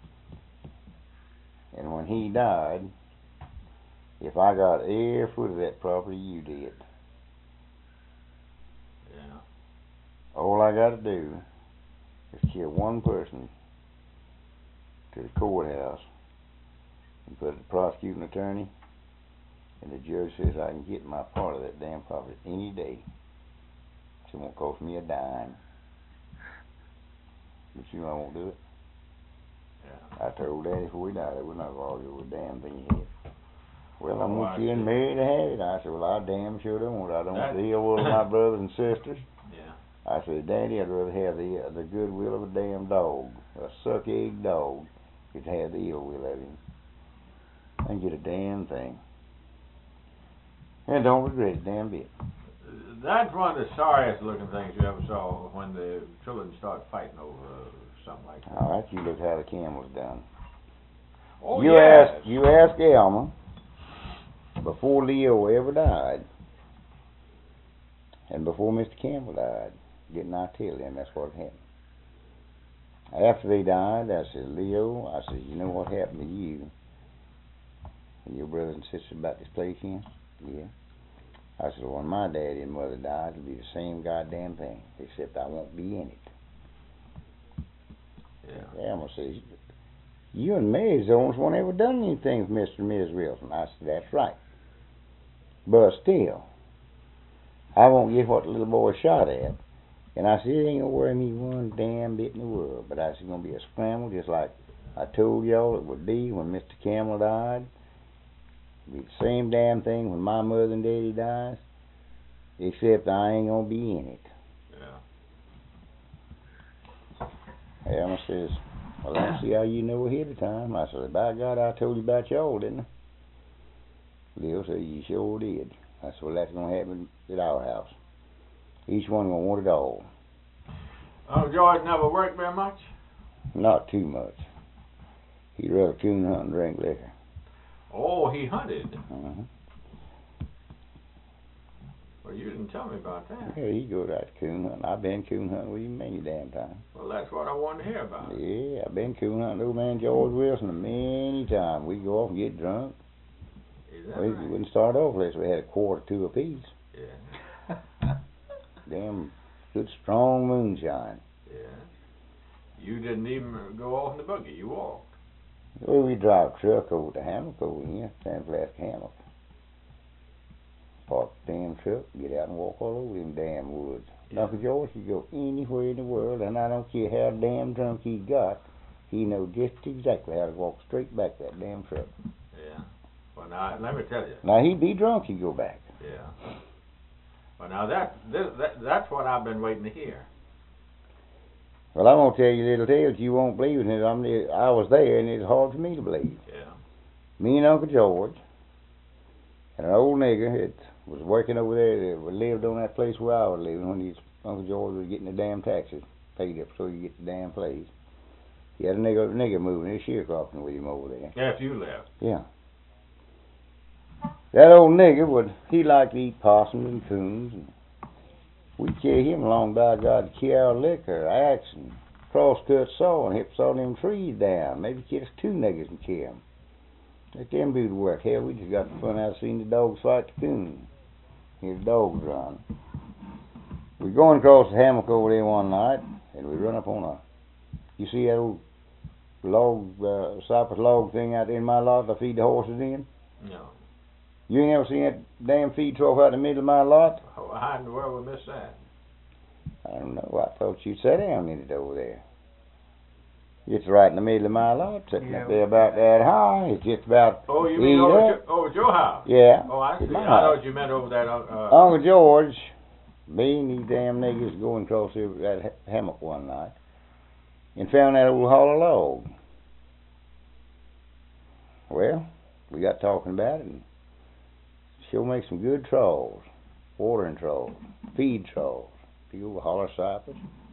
Speaker 3: And when he died, if I got every foot of that property, you did.
Speaker 6: Yeah.
Speaker 3: All I got to do is kill one person to the courthouse and put a prosecuting attorney, and the judge says I can get my part of that damn property any day. It won't cost me a dime. But you know I won't do it.
Speaker 6: Yeah.
Speaker 3: I told Daddy before we died that we're not going to argue with a damn thing he had. Well, I
Speaker 6: Oh,
Speaker 3: want
Speaker 6: I
Speaker 3: you and
Speaker 6: see.
Speaker 3: Mary to have it. I said, well, I damn sure don't want it. I don't
Speaker 6: That-
Speaker 3: deal with my brothers and sisters.
Speaker 6: Yeah.
Speaker 3: I said, Daddy, I'd rather have the uh, the goodwill of a damn dog, a suck egg dog, than to have the ill will of him. I didn't get a damn thing. And don't regret it, damn bit.
Speaker 6: That's one of the sorriest looking things you ever saw when the children start fighting over uh, something like that.
Speaker 3: All right, you look how the camel's done.
Speaker 6: Oh,
Speaker 3: you
Speaker 6: yes.
Speaker 3: ask, you ask Elmer before Leo ever died, and before Mister Campbell died. Didn't I tell them that's what happened? After they died, I said, Leo, I said, you know what happened to you and your brothers and sisters about this place here? Yeah. I said, well, when my daddy and mother died, it'll be the same goddamn thing, except I won't be in it.
Speaker 6: Yeah.
Speaker 3: Elmer says, you and Mary's the only one ever done anything with Mister and Missus Wilson. I said, that's right. But still, I won't get what the little boy shot at. And I said, it ain't gonna worry me one damn bit in the world. But I said, it's gonna be a scramble, just like I told y'all it would be when Mister Campbell died. It'll be the same damn thing when my mother and daddy dies, except I ain't gonna be in it.
Speaker 6: Yeah.
Speaker 3: Elmer says, well, I don't see how you know ahead of time. I said, by God, I told you about y'all, didn't I? Leo said, you sure did. I said, well, that's gonna happen at our house. Each one gonna want it all.
Speaker 6: Oh, George never worked very much?
Speaker 3: Not too much. He'd rather coon hunt and drink liquor.
Speaker 6: Oh, he hunted.
Speaker 3: Uh-huh.
Speaker 6: Well, you didn't tell me about that.
Speaker 3: Yeah, he goes out to coon hunting. I've been coon hunting with him many damn times.
Speaker 6: Well, that's what I wanted to hear about.
Speaker 3: Yeah, I've been coon hunting old man George Wilson many times. We'd go off and get drunk.
Speaker 6: Is that
Speaker 3: We
Speaker 6: right?
Speaker 3: wouldn't start off unless we had a quart or two apiece.
Speaker 6: Yeah.
Speaker 3: Damn good strong moonshine.
Speaker 6: Yeah. You didn't even go off in the buggy. You walked.
Speaker 3: Well, we drive a truck over to Hammock over here, San Flask Hammock. Park the damn truck, get out and walk all over them damn woods.
Speaker 6: Yeah.
Speaker 3: Uncle George could go anywhere in the world, and I don't care how damn drunk he got, he knows just exactly how to walk straight back that damn truck.
Speaker 6: Yeah. Well, now, let me tell you.
Speaker 3: Now, he'd be drunk, he'd go back.
Speaker 6: Yeah. Well, now, that, this, that that's what I've been waiting to hear.
Speaker 3: Well, I'm going to tell you little tales you won't believe it. I'm, I was there, and it's hard for me to believe.
Speaker 6: Yeah.
Speaker 3: Me and Uncle George and an old nigger that was working over there that lived on that place where I was living when his Uncle George was getting the damn taxes paid up so he could get the damn place. He had a nigger, nigger moving his sharecropping with him over there.
Speaker 6: After you left.
Speaker 3: Yeah. That old nigger would, he liked to eat possums and coons, and we'd carry him along by God to carry our liquor, axe, and cross-cut saw and help saw them trees down. Maybe catch two niggers and kill them. Let them do the work. Hell, we just got the fun out of seeing the dogs fight the coon. Hear the dogs run. We going across the hammock over there one night, and we run up on a, you see that old log, uh, cypress log thing out there in my lot I feed the horses in?
Speaker 6: No.
Speaker 3: You ain't ever seen that damn feed trough out in the middle of my lot?
Speaker 6: Oh, how in the world we missed that?
Speaker 3: I don't know. I thought you'd sit down in it over there. It's right in the middle of my lot, sitting
Speaker 5: Yeah,
Speaker 3: up there about that high. It's just about
Speaker 6: Oh, you mean
Speaker 3: eat
Speaker 6: over
Speaker 3: up.
Speaker 6: at your, over at your house?
Speaker 3: Yeah.
Speaker 6: Oh, I see.
Speaker 3: It's my
Speaker 6: I
Speaker 3: house.
Speaker 6: thought you meant over that, uh...
Speaker 3: Uncle George, me and these damn niggas going across there with that ha- hammock one night and found that old hollow log. Well, we got talking about it, and she'll make some good trolls, watering trolls, feed trolls, the old holler cypress.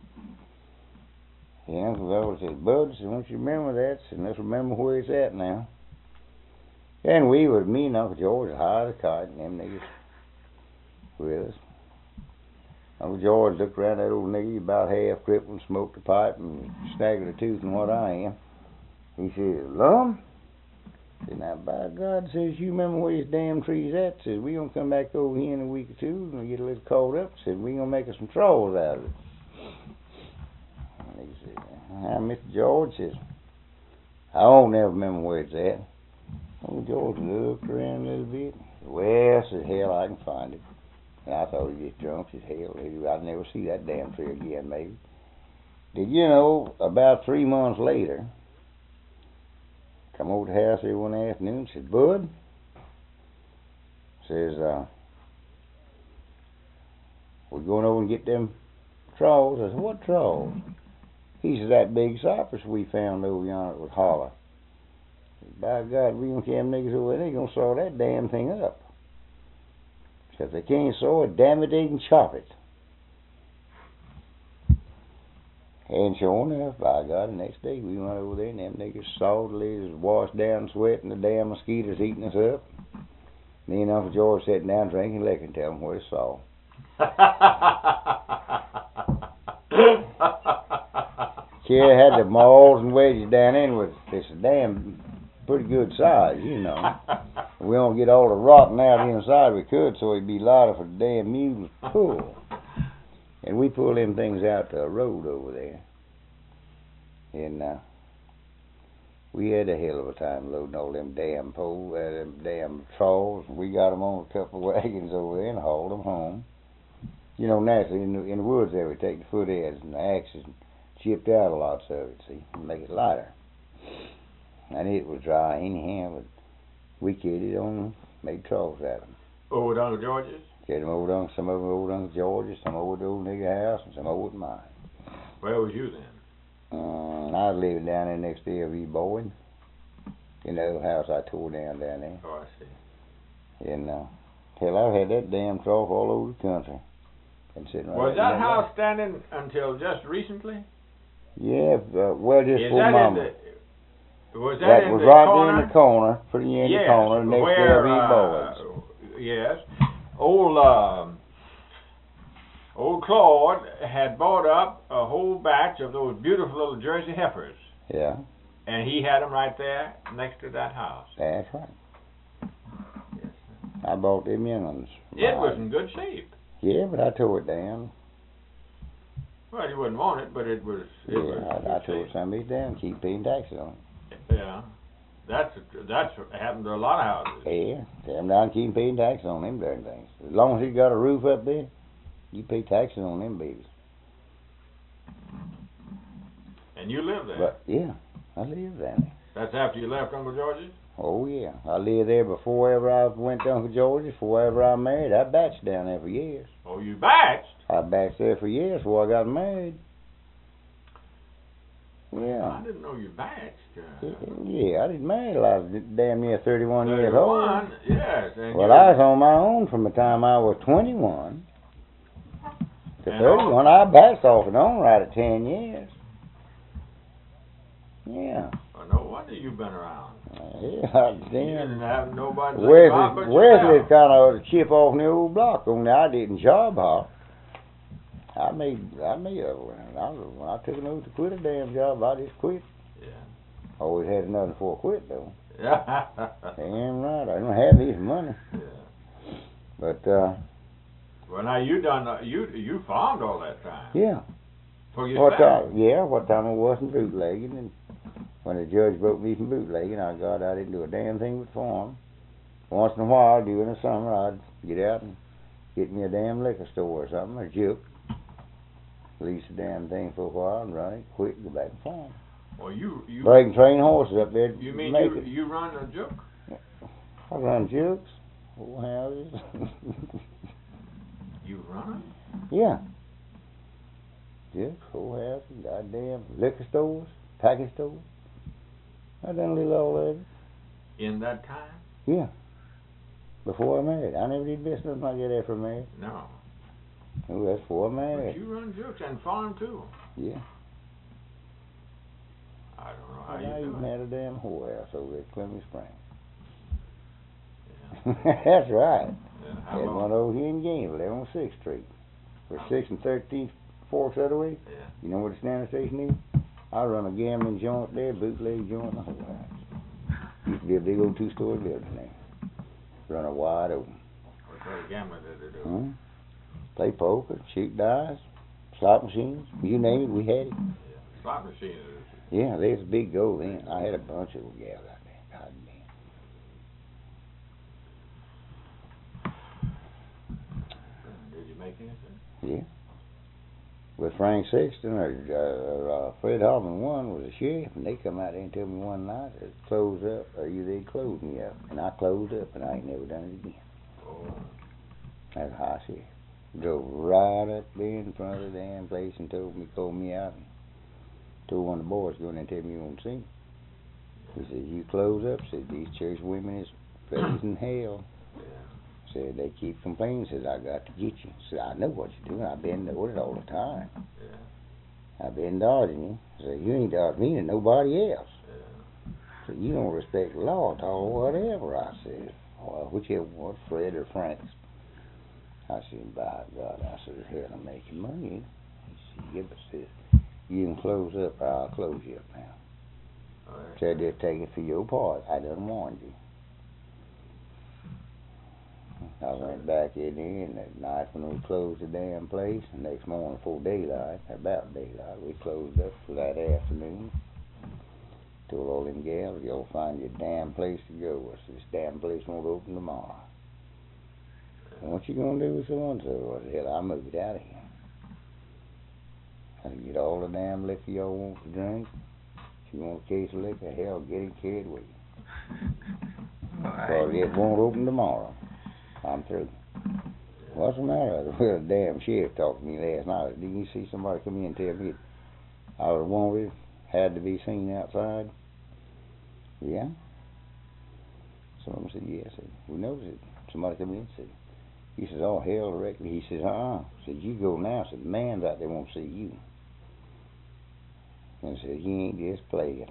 Speaker 3: Yeah, Uncle George says, Bud, so don't you remember that? So let's remember where it's at now. And we were, me and Uncle George, high as a kite, and them niggas with us. Uncle George looked around that old nigga, about half crippled, smoked a pipe, and snaggered a tooth in what I am. He says, Lum? Said, now, by God, says, you remember where this damn tree's at? Says, we gonna come back over here in a week or two, and we get a little caught up. Said, we gonna make us some trolls out of it. And he said, now, Mister George says, I won't never remember where it's at. Uncle George looked around a little bit. Well, says, hell, I can find it. And I thought he was drunk as hell. I'd never see that damn tree again, maybe. Did you know, about three months later, come over to the house there one afternoon, said, Bud, says, uh, we're going over and get them trolls. I said, what trolls? He said, that big cypress we found over yonder was holler. By God, we gonna carry them niggas over there, they gonna saw that damn thing up. So if they can't saw it, damn it, they can chop it. And sure enough, by God, the next day we went over there and them niggas sawed the legs, washed down, sweating, the damn mosquitoes eating us up. Me and Uncle George sitting down drinking liquor and tell them where it's saw. Kid had the mauls and wedges down in with it's a damn pretty good size, you know. We don't get all the rotten out inside we could, so it'd be lighter for the damn mules to pull. And we pull them things out to a road over there. And uh, we had a hell of a time loading all them damn poles, uh, them damn trolls. We got them on a couple of wagons over there and hauled them home. You know, naturally, in the, in the woods there, we take the foot heads and the axes and chipped out a lot of it, see, and make it lighter. And it was dry anyhow, but we kidded on them, made trolls out of them.
Speaker 6: Over at Uncle George's?
Speaker 3: Get them over to some of them over to Uncle George's, some over to the old nigger house, and some over to mine.
Speaker 6: Where was you then?
Speaker 3: Um, I was living down there next to L V Boyd, in the old house I tore down down there.
Speaker 6: Oh, I see.
Speaker 3: And uh, hell, I've had that damn trough all over the country. Been sitting right
Speaker 6: Was
Speaker 3: there.
Speaker 6: that house standing until just recently?
Speaker 3: Yeah, uh, well, just
Speaker 6: Is
Speaker 3: for
Speaker 6: that
Speaker 3: mama.
Speaker 6: in the, was that,
Speaker 3: That
Speaker 6: in
Speaker 3: was
Speaker 6: the
Speaker 3: right
Speaker 6: corner?
Speaker 3: there in the corner, pretty near
Speaker 6: yes,
Speaker 3: the corner, next
Speaker 6: where,
Speaker 3: to L V
Speaker 6: uh,
Speaker 3: Boyd's.
Speaker 6: Yes. Old, um, old Claude had bought up a whole batch of those beautiful little Jersey heifers.
Speaker 3: Yeah,
Speaker 6: And he had them right there next to that house.
Speaker 3: that's right.
Speaker 6: Yes.
Speaker 3: I bought them young ones.
Speaker 6: It was in good shape.
Speaker 3: Yeah, but I tore it down.
Speaker 6: Well, you wouldn't want it, but it was. It
Speaker 3: Yeah,
Speaker 6: was in
Speaker 3: I, I
Speaker 6: good
Speaker 3: tore
Speaker 6: shape.
Speaker 3: somebody down, keep paying taxes on it.
Speaker 6: Yeah. That's that's happened to a lot of houses.
Speaker 3: Yeah, them down keep paying taxes on them darn things. As long as you got a roof up there, you pay taxes on them babies.
Speaker 6: And you live there.
Speaker 3: But yeah, I lived down there.
Speaker 6: That's after you left Uncle George's?
Speaker 3: Oh yeah, I lived there before ever I went to Uncle George's, before ever I married. I batched down there for years.
Speaker 6: Oh, you batched?
Speaker 3: I batched there for years before I got married. Yeah.
Speaker 6: I didn't know you batched. Uh,
Speaker 3: Yeah, I didn't marry till I was damn near thirty-one years old.
Speaker 6: thirty-one, yes. And
Speaker 3: Well,
Speaker 6: you,
Speaker 3: I was on my own from the time I was twenty-one to
Speaker 6: And
Speaker 3: thirty-one. I batched off and on right at ten years. Yeah.
Speaker 6: Well, no wonder you've been around.
Speaker 3: Yeah, I
Speaker 6: You
Speaker 3: damn.
Speaker 6: didn't have nobody to think about but
Speaker 3: Wesley, Wesley's
Speaker 6: yourself.
Speaker 3: kind of a chip off the old block. Only I didn't job hop. I made, I made a, when I, was- when I took an oath to quit a damn job, I just quit.
Speaker 6: Yeah.
Speaker 3: Always had nothing before I quit though.
Speaker 6: Yeah.
Speaker 3: Damn right, I don't have this money.
Speaker 6: Yeah.
Speaker 3: But, uh,
Speaker 6: Well, now you done, uh, you, you farmed all that time.
Speaker 3: yeah.
Speaker 6: For
Speaker 3: What
Speaker 6: yourself.
Speaker 3: time, yeah, what time I wasn't bootlegging, and when the judge broke me from bootlegging, I got, I didn't do a damn thing but farm. Once in a while, during the summer, I'd get out and get me a damn liquor store or something, or juke. Lease the damn thing for a while and run it, quit, go back and farm.
Speaker 6: Well, you, you,
Speaker 3: Break and train horses up there.
Speaker 6: you mean
Speaker 3: make
Speaker 6: you,
Speaker 3: it.
Speaker 6: you run a juke?
Speaker 3: I run jukes, old houses.
Speaker 6: You run
Speaker 3: Yeah. Jukes, old houses, goddamn liquor stores, package stores. I done a little all of it.
Speaker 6: it in that time?
Speaker 3: Yeah. Before I married. I never did business like that after I married.
Speaker 6: No.
Speaker 3: Oh, that's before I
Speaker 6: But
Speaker 3: married.
Speaker 6: you run jukes and farm too.
Speaker 3: Yeah.
Speaker 6: I don't know how
Speaker 3: And I
Speaker 6: you do
Speaker 3: even
Speaker 6: it.
Speaker 3: had a damn whorehouse over at Clemens Springs.
Speaker 6: Yeah.
Speaker 3: That's right.
Speaker 6: Yeah. How
Speaker 3: Had
Speaker 6: long?
Speaker 3: one over here in Gainesville, there on sixth Street. For sixth and thirteenth Forks that way.
Speaker 6: Yeah.
Speaker 3: You know what the standing station is? I run a gambling joint there, bootleg joint, and the whole house. Used to be a big old two-story building there. Run a wide open.
Speaker 6: What kind of gambling did they do?
Speaker 3: Hmm? Play poker, shoot dice, slot machines, you name it, we had it.
Speaker 6: Yeah. Slot machine is.
Speaker 3: Yeah, there's a big go then. I had a bunch of them gals out there. God damn.
Speaker 6: Did you make anything?
Speaker 3: Yeah. With Frank Sexton or uh, uh, Fred Hoffman, one was a sheriff, and they come out there and tell me one night to close up, or you they closed me up, and I closed up, and I ain't never done it again.
Speaker 6: Oh.
Speaker 3: That's a high sheriff. Drove right up there in front of the damn place and told me, called me out, and told one of the boys, go in there and tell me you won't see me. He said, you close up, said, these church women is praising hell. Said, they keep complaining, said, I got to get you. Said, I know what you're doing, I've been doing it all the time.
Speaker 6: Yeah.
Speaker 3: I've been dodging you. Said, you ain't dodging me and nobody else.
Speaker 6: Yeah.
Speaker 3: Said, you don't respect the law at all, whatever. I said, well, whichever one, Fred or Frank's. I said, by God, I said, hell, I'm making money. He said, yeah, but said, you can close up or I'll close you up now.
Speaker 6: Oh, that's
Speaker 3: Said, just take it for your part. I done warned you. I went back in there, and that night when we closed the damn place, the next morning before daylight, about daylight, we closed up for that afternoon. Told all them gals, y'all find your damn place to go. I said, this damn place won't open tomorrow. And what you gonna do with so-and-so? I said, hell, I moved out of here. I said, get all the damn liquor y'all want to drink. If you want a case of liquor, hell, get it carried with you. Because it won't open tomorrow. I'm through. What's the matter? Well, the damn sheriff talked to me last night. Didn't you see somebody come in and tell me I was wanted, had to be seen outside? Yeah. Some of them said, yes. I said, we noticed it. Somebody come in and said, he says, oh, hell, directly. He says, uh-uh. Said, you go now. Said, the man's out there won't see you. And said, he ain't just playing.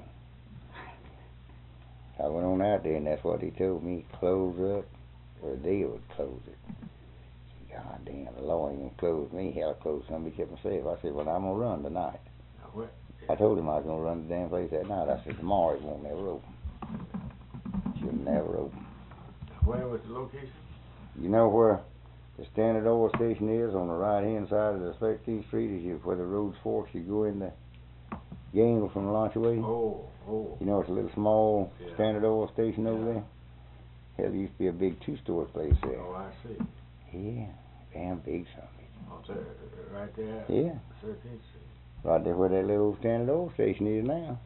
Speaker 3: I went on out there, and that's what he told me. Close up, or they would close it. God damn, the law ain't gonna close me. Hell, I closed somebody kept myself. I said, well, I'm gonna run tonight.
Speaker 6: Now, what?
Speaker 3: I told him I was gonna run the damn place that night. I said, tomorrow it won't never open. She'll never open.
Speaker 6: Where was the location?
Speaker 3: You know where the Standard Oil Station is on the right-hand side of the thirteenth Street, as you where the roads forks, you go in the Gainesville from the Launchaway.
Speaker 6: Oh, oh.
Speaker 3: You know, it's a little small
Speaker 6: Yeah.
Speaker 3: Standard Oil Station over
Speaker 6: Yeah.
Speaker 3: there. Hell, there used to be a big two-story place there.
Speaker 6: Oh, I see.
Speaker 3: Yeah, damn big something.
Speaker 6: Oh, there, right there.
Speaker 3: Yeah,
Speaker 6: thirteenth Street.
Speaker 3: right there where that little Standard Oil Station is now.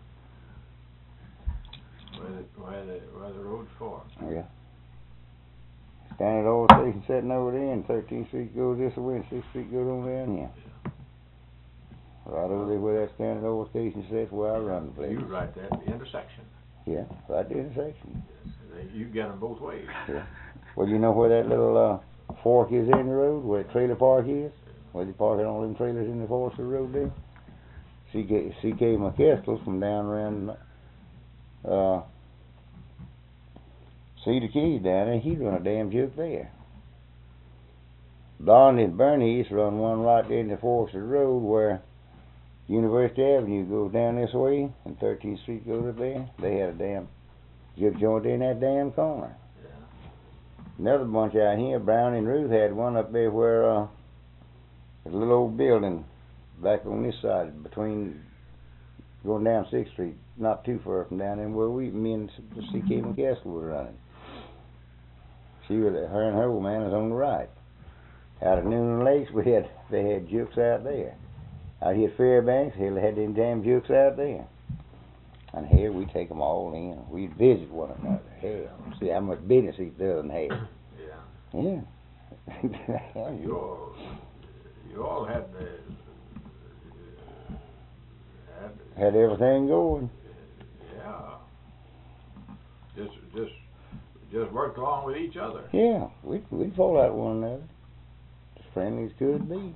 Speaker 6: Where the, where the, where the road's for.
Speaker 3: Yeah. Standard Oil Station sitting over there, and thirteenth Street goes this way, and sixth Street goes on down here. Right over there where that Standard Oil Station sits, where I run the place.
Speaker 6: You right there at the intersection.
Speaker 3: Yeah, right there in the section.
Speaker 6: Yes. They, you get them both ways.
Speaker 3: Yeah. Well, you know where that little uh, fork is in the road, where the trailer park is? Where they parking all them trailers in the Forester Road there? C K, C K McKessel's from down around uh, Cedar Keys down there, he run a damn juke there. Donnie and Bernie used to run one right there in the Forest Road where University Avenue goes down this way and thirteenth Street goes up there. They had a damn juke joint in that damn corner. Another bunch out here, Brown and Ruth had one up there where uh, there's a little old building back on this side between going down sixth Street, not too far from down there where we, me and C K McCaskill were running. She was, her and her old man was on the right. Out of Noonan Lakes, we had, they had jukes out there. Out here at Fairbanks, they had them damn jukes out there. And here we take them all in. We'd visit one another. Hell, see how much business each other had.
Speaker 6: Yeah.
Speaker 3: Yeah.
Speaker 6: You all, you all had the, had,
Speaker 3: Had everything going.
Speaker 6: yeah. Just, just, just worked along with each other.
Speaker 3: Yeah, we'd, we'd fall out with one another. As friendly as could be.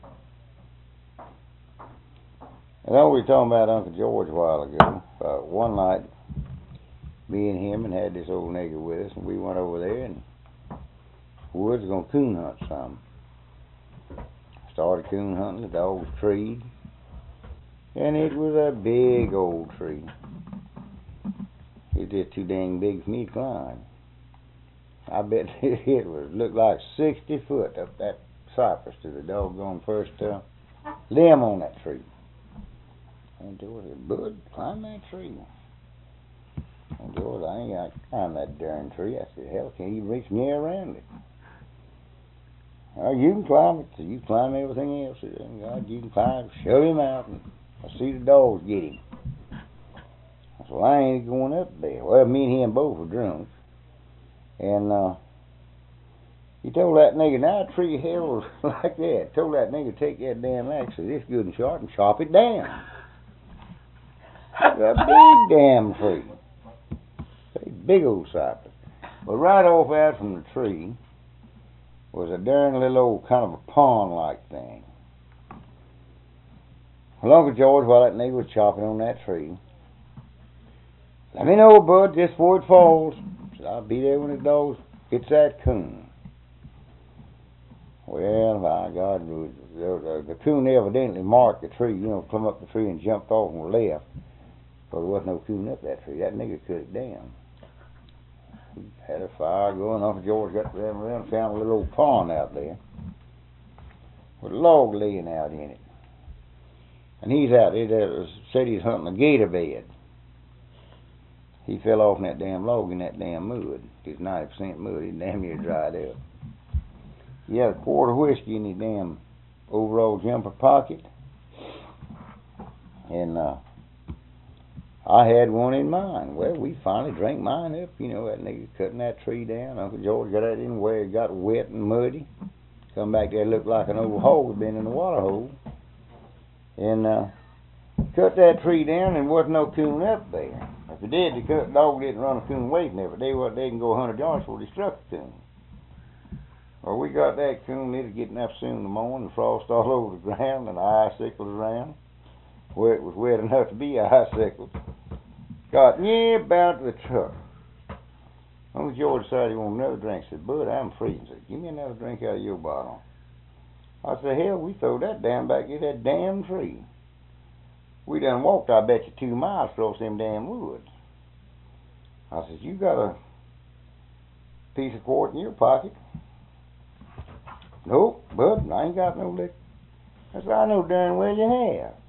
Speaker 3: I know we were talking about Uncle George a while ago. Uh, one night, me and him and had this old nigger with us, and we went over there and woods gonna coon hunt some. Started coon hunting, the dog was treed, and it was a big old tree. It was just too dang big for me to climb. I bet it was looked like sixty foot up that cypress to the doggone first uh, limb on that tree. And George said, Bud, climb that tree. And George, I ain't got to climb that darn tree. I said, hell, can't even reach near around it. Well, you can climb it. So you climb everything else. I said, God, you can climb, shove him out, and I see the dogs get him. I said, well, I ain't going up there. Well, me and him both were drunk. And uh, he told that nigga, now a tree hell was like that. Told that nigga, take that damn axe, said, it's good and sharp, and chop it down. A big damn tree. A big old cypress. But right off out from the tree was a darn little old kind of a pond-like thing. Well, Uncle George, while that nigga was chopping on that tree, let me know, Bud, just before it falls. Said, I'll be there when the dogs gets that coon. Well, my God, the, the, the coon evidently marked the tree, you know, come up the tree and jumped off and left. But there wasn't no coon up that tree. That nigga cut it down. We had a fire going. Uncle George got around around and found a little old pond out there with a log laying out in it. And he's out there. There said he's hunting a gator bed. He fell off in that damn log in that damn mud. It's ninety percent mud. He damn near dried up. He had a quart of whiskey in his damn overall jumper pocket. And, uh, I had one in mine. Well, we finally drank mine up. You know, that nigga cutting that tree down. Uncle George got that in where it got wet and muddy. Come back there, looked like an old hole had been in the water hole. And uh, cut that tree down and wasn't no coon up there. If it did, the cut dog didn't run a coon away from there. But they, they didn't go a hundred yards before they struck the coon. Well, we got that coon. It was getting up soon in the morning, frost all over the ground and icicles around where it was wet enough to be icicles. Got near about the truck. Uncle George decided he wanted another drink. Said, Bud, I'm freezing. Said, give me another drink out of your bottle. I said, hell, we throw that damn back in that damn tree. We done walked, I bet you, two miles across them damn woods. I said, you got a piece of quart in your pocket? Nope, Bud, I ain't got no liquor. I said, I know darn well you have.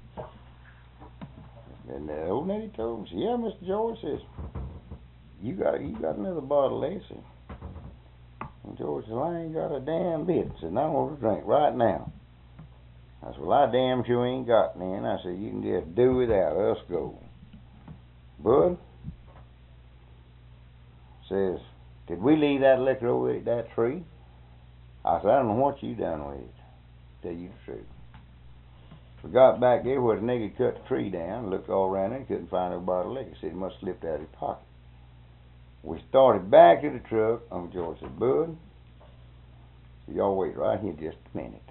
Speaker 3: And the old lady told him, said, yeah, Mister George, says, you got you got another bottle there, said. And George said, I ain't got a damn bit. Said, I want to drink right now. I said, well, I damn sure ain't got none. I said, you can just do without. Let's go. Bud says, did we leave that liquor over at that tree? I said, I don't know what you done with it. Tell you the truth. We got back there where the nigga cut the tree down, looked all around there, couldn't find no bottle of liquor. Said it must have slipped out of his pocket. We started back to the truck. Uncle George said, Bud, y'all wait right here just a minute.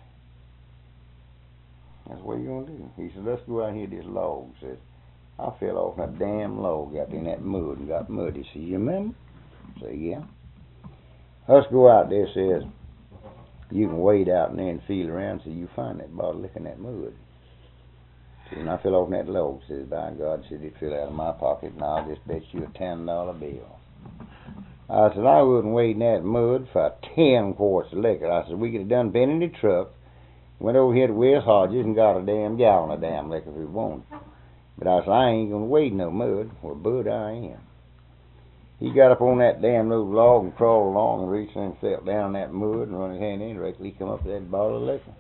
Speaker 3: That's what you gonna do. He said, let's go out here to this log. He said, I fell off that damn log, got in that mud and got muddy. He said, you remember? I said, yeah. Let's go out there, says, you can wade out in there and feel around till you find that bottle licking that mud. See, when I fell off in that log, says, by God, said it fell out of my pocket, and I'll just bet you a ten dollar bill. I said, I wouldn't wade in that mud for ten quarts of liquor. I said, we could have done been in the truck, went over here to West Hodges and got a damn gallon of damn liquor if we wanted. But I said, I ain't gonna wade in no mud. Well, bud, I am. He got up on that damn little log and crawled along and reached in and fell down in that mud and run his hand in. Directly he come up with that bottle of liquor.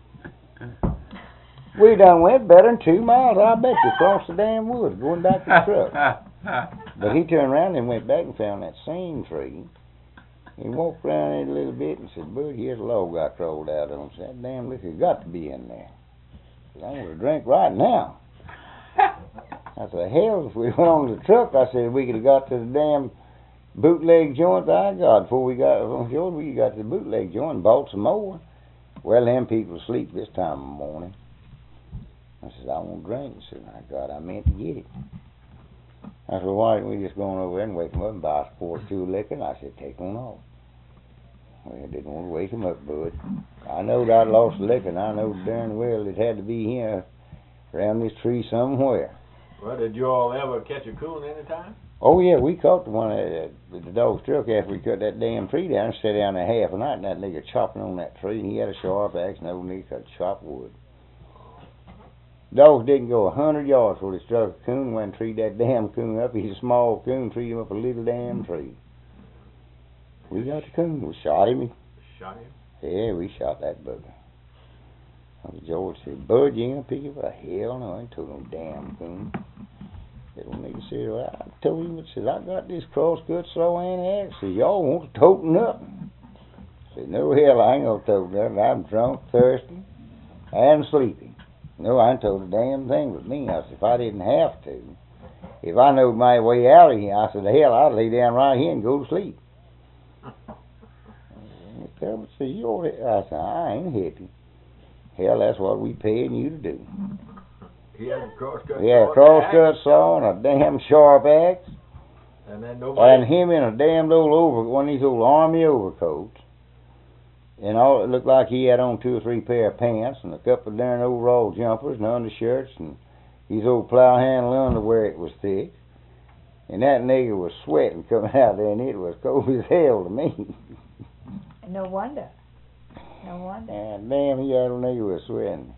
Speaker 3: We done went better than two miles, I bet you, across the damn woods, going back to the truck. But he turned around and went back and found that same tree. He walked around it a little bit and said, Bud, here's a log I crawled out on. Said, that damn liquor got to be in there. I said, I want to drink right now. I said, hell, if we went on to the truck, I said, we could have got to the damn bootleg joint I got before we got on shore. We got to the bootleg joint and bought some more. Well, them people sleep this time of the morning. I said, I won't drink. I said, my God, I meant to get it. I said, why didn't we just go on over there and wake him up and buy a quart or two of liquor? And I said, take one off. Well, I didn't want to wake him up, bud. I knowed I'd lost the liquor, and I know darn well it had to be here around this tree somewhere.
Speaker 6: Well, did you all ever catch a coon any time?
Speaker 3: Oh, yeah, we caught the one at uh, the dog's truck after we cut that damn tree down and sat down there half a night, and that nigga chopping on that tree, and he had a sharp axe, and old nigga could chop wood. Dogs didn't go a hundred yards before they struck a coon, went and treed that damn coon up. He's a small coon, treed him up a little damn tree. We got the coon, we shot him.
Speaker 6: Shot him?
Speaker 3: Yeah, we shot that bugger. Uncle George said, Bud, you ain't gonna pick it up? Hell no, I ain't told no damn coon. Little nigga said, well, I told him, I said, I got this crosscut saw and axe. Said, y'all want to tote nothing? I said, no, hell, I ain't gonna tote nothing. I'm drunk, thirsty, and sleepy. No, I ain't told a damn thing with me. I said, if I didn't have to, if I knowed my way out of here, I said, hell, I'd lay down right here and go to sleep. He said, you ought to. I said, I ain't happy. Hell, that's what we paying you to do.
Speaker 6: He had a crosscut saw.
Speaker 3: Yeah, a crosscut saw and a damn sharp axe.
Speaker 6: And then nobody.
Speaker 3: And him in a damn little over, one of these old army overcoats. And all it looked like he had on two or three pair of pants and a couple of darn overall jumpers and undershirts and his old plow handle underwear, it was thick. And that nigga was sweating coming out there, and it was cold as hell to me.
Speaker 2: No wonder. No wonder.
Speaker 3: And damn, he had a nigga was sweating.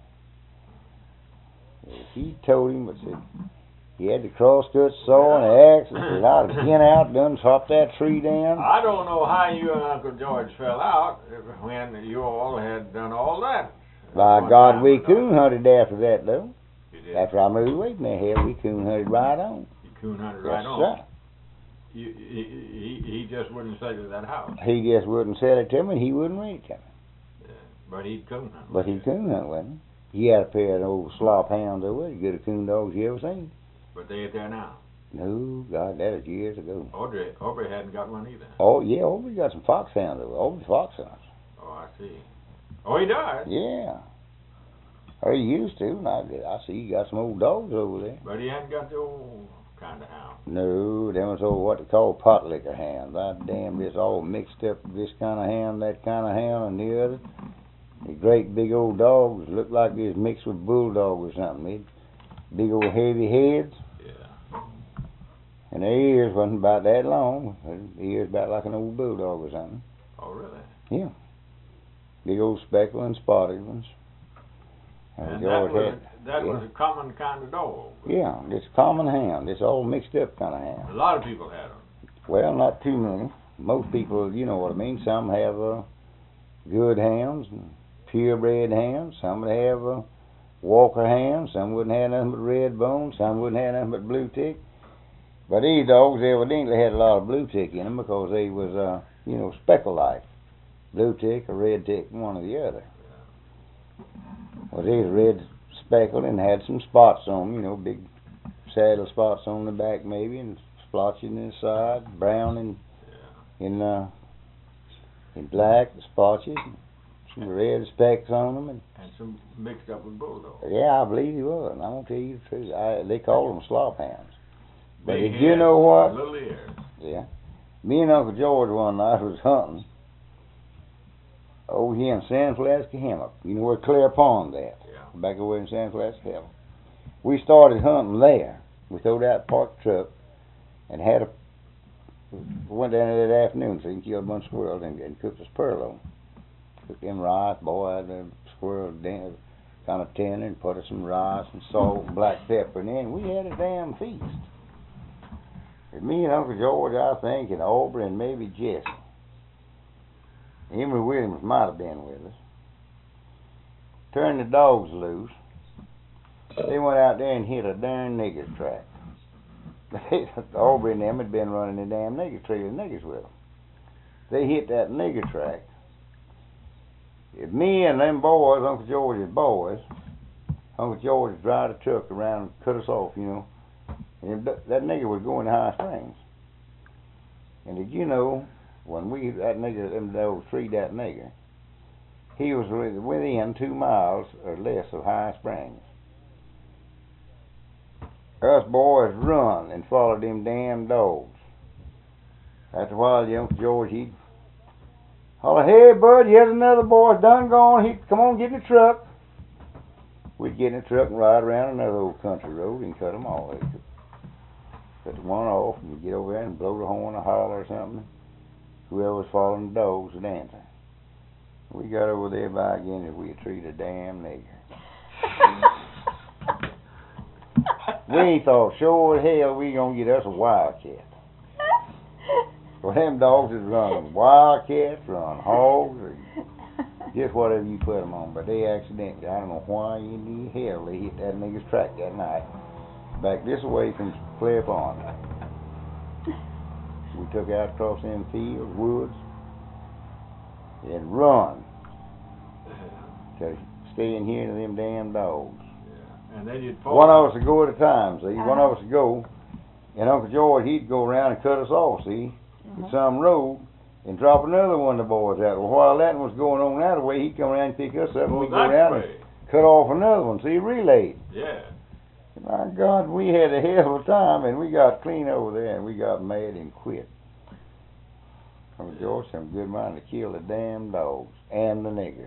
Speaker 3: He told him, but said, he had the crosscut saw and the axe, and said, I'd have been out, done chopped that tree down.
Speaker 6: I don't know how you and Uncle George fell out when you all had done all that.
Speaker 3: By
Speaker 6: One
Speaker 3: God,
Speaker 6: time
Speaker 3: we
Speaker 6: or another.
Speaker 3: coon hunted after that, though.
Speaker 6: You did.
Speaker 3: After I moved away from that hell, we coon hunted right on.
Speaker 6: You coon hunted right
Speaker 3: Yes,
Speaker 6: on.
Speaker 3: sir.
Speaker 6: You, he, he, he just wouldn't say to that house.
Speaker 3: He just wouldn't sell it to me, he wouldn't rent it to me.
Speaker 6: Yeah. But he'd coon hunt.
Speaker 3: But he coon hunt with me. He had a pair of old slop hounds over there, the good coon dogs you ever seen.
Speaker 6: But they ain't there now.
Speaker 3: No, God, that was years ago.
Speaker 6: Audrey, Aubrey hadn't got one either.
Speaker 3: Oh, yeah, Aubrey got some foxhounds over there. Aubrey foxhounds.
Speaker 6: Oh, I see. Oh, he does.
Speaker 3: Yeah. Or he used to, and I, I see you got some old dogs over there.
Speaker 6: But he hadn't got the old kind of hound.
Speaker 3: No, them was old what they call pot liquor hounds. I damn this all mixed up, this kind of hound, that kind of hound, and the other. The great big old dogs looked like they was mixed with bulldog or something. They'd big old heavy heads.
Speaker 6: Yeah.
Speaker 3: And their ears wasn't about that long. Their ears about like an old bulldog or something.
Speaker 6: Oh, really?
Speaker 3: Yeah. Big old speckled and spotted ones.
Speaker 6: And
Speaker 3: George
Speaker 6: that, was,
Speaker 3: had-
Speaker 6: that
Speaker 3: yeah.
Speaker 6: was a common kind of dog.
Speaker 3: Yeah, this common hound. This all mixed up kind of
Speaker 6: A
Speaker 3: hound.
Speaker 6: lot of people had them.
Speaker 3: Well, not too many. Most people, you know what I mean. Some have uh, good hounds and purebred hounds. Some would have uh, Walker hounds. Some wouldn't have nothing but red bones. Some wouldn't have nothing but blue tick. But these dogs evidently had a lot of blue tick in them because they was, uh, you know, speckle-like. Blue tick or red tick, one or the other. Well, they was red speckled and had some spots on them, you know, big saddle spots on the back maybe, and splotchy in the side, brown and in uh, in black, spotches, some red specks on them, and
Speaker 6: And some mixed up with bulldogs.
Speaker 3: yeah, I believe he was. And I'm gonna tell you the truth. I, they call them slop hounds. But
Speaker 6: Big
Speaker 3: did you
Speaker 6: heads,
Speaker 3: know what?
Speaker 6: Little ears.
Speaker 3: Yeah, me and Uncle George one night was hunting, over here in San Francisco Hammock. You know where Clare Pond's at?
Speaker 6: Yeah.
Speaker 3: Back over in San Francisco Hammock. We started hunting there. We throwed out parked truck and had a went down there that afternoon so you can kill a bunch of squirrels and, and cooked a spurloin. Cooked them rice, boiled the squirrel down, kind of tender, and put some rice and salt and black pepper, and then we had a damn feast. And me and Uncle George, I think, and Aubrey and maybe Jesse. Emory Williams might have been with us. Turned the dogs loose. They went out there and hit a darn nigger track. Aubrey and them had been running the damn nigger trail, the niggers with them. They hit that nigger track. If me and them boys, Uncle George's boys, Uncle George drive the truck around and cut us off, you know. And that nigger was going to High Springs. And did you know, when we, that nigger, them dogs treed that nigger, he was within two miles or less of High Springs. Us boys run and followed them damn dogs. After a while, the Uncle George, he'd holler, "Hey, bud, here's another boy, done gone. He, come on, get in the truck." We'd get in the truck and ride around another old country road and cut them all. Cut, cut the one off, and we'd get over there and blow the horn or holler or something. Whoever was following the dogs was dancing. We got over there by again and we had treated a damn nigger. We thought sure as hell we gonna get us a wildcat. Well, them dogs is running wildcats, run hogs, or just whatever you put them on. But they accidentally, I don't know why in the hell they hit that nigger's track that night. Back this way from Clare Pond. We took out across them fields, woods, and run to stay in here to them damn dogs.
Speaker 6: And then you'd
Speaker 3: One of us would go at a time, see? One of us would go, and Uncle George, he'd go around and cut us off, see?
Speaker 2: Uh-huh.
Speaker 3: At some road, and drop another one of the boys out. Well, while that one was going on that way, he'd come around and pick us up, and
Speaker 6: Oh,
Speaker 3: we'd go
Speaker 6: that
Speaker 3: around
Speaker 6: way.
Speaker 3: and cut off another one, see? Relayed.
Speaker 6: Yeah.
Speaker 3: My God, we had a hell of a time, and we got clean over there, and we got mad and quit. Uncle George, some good mind to kill the damn dogs and the nigger.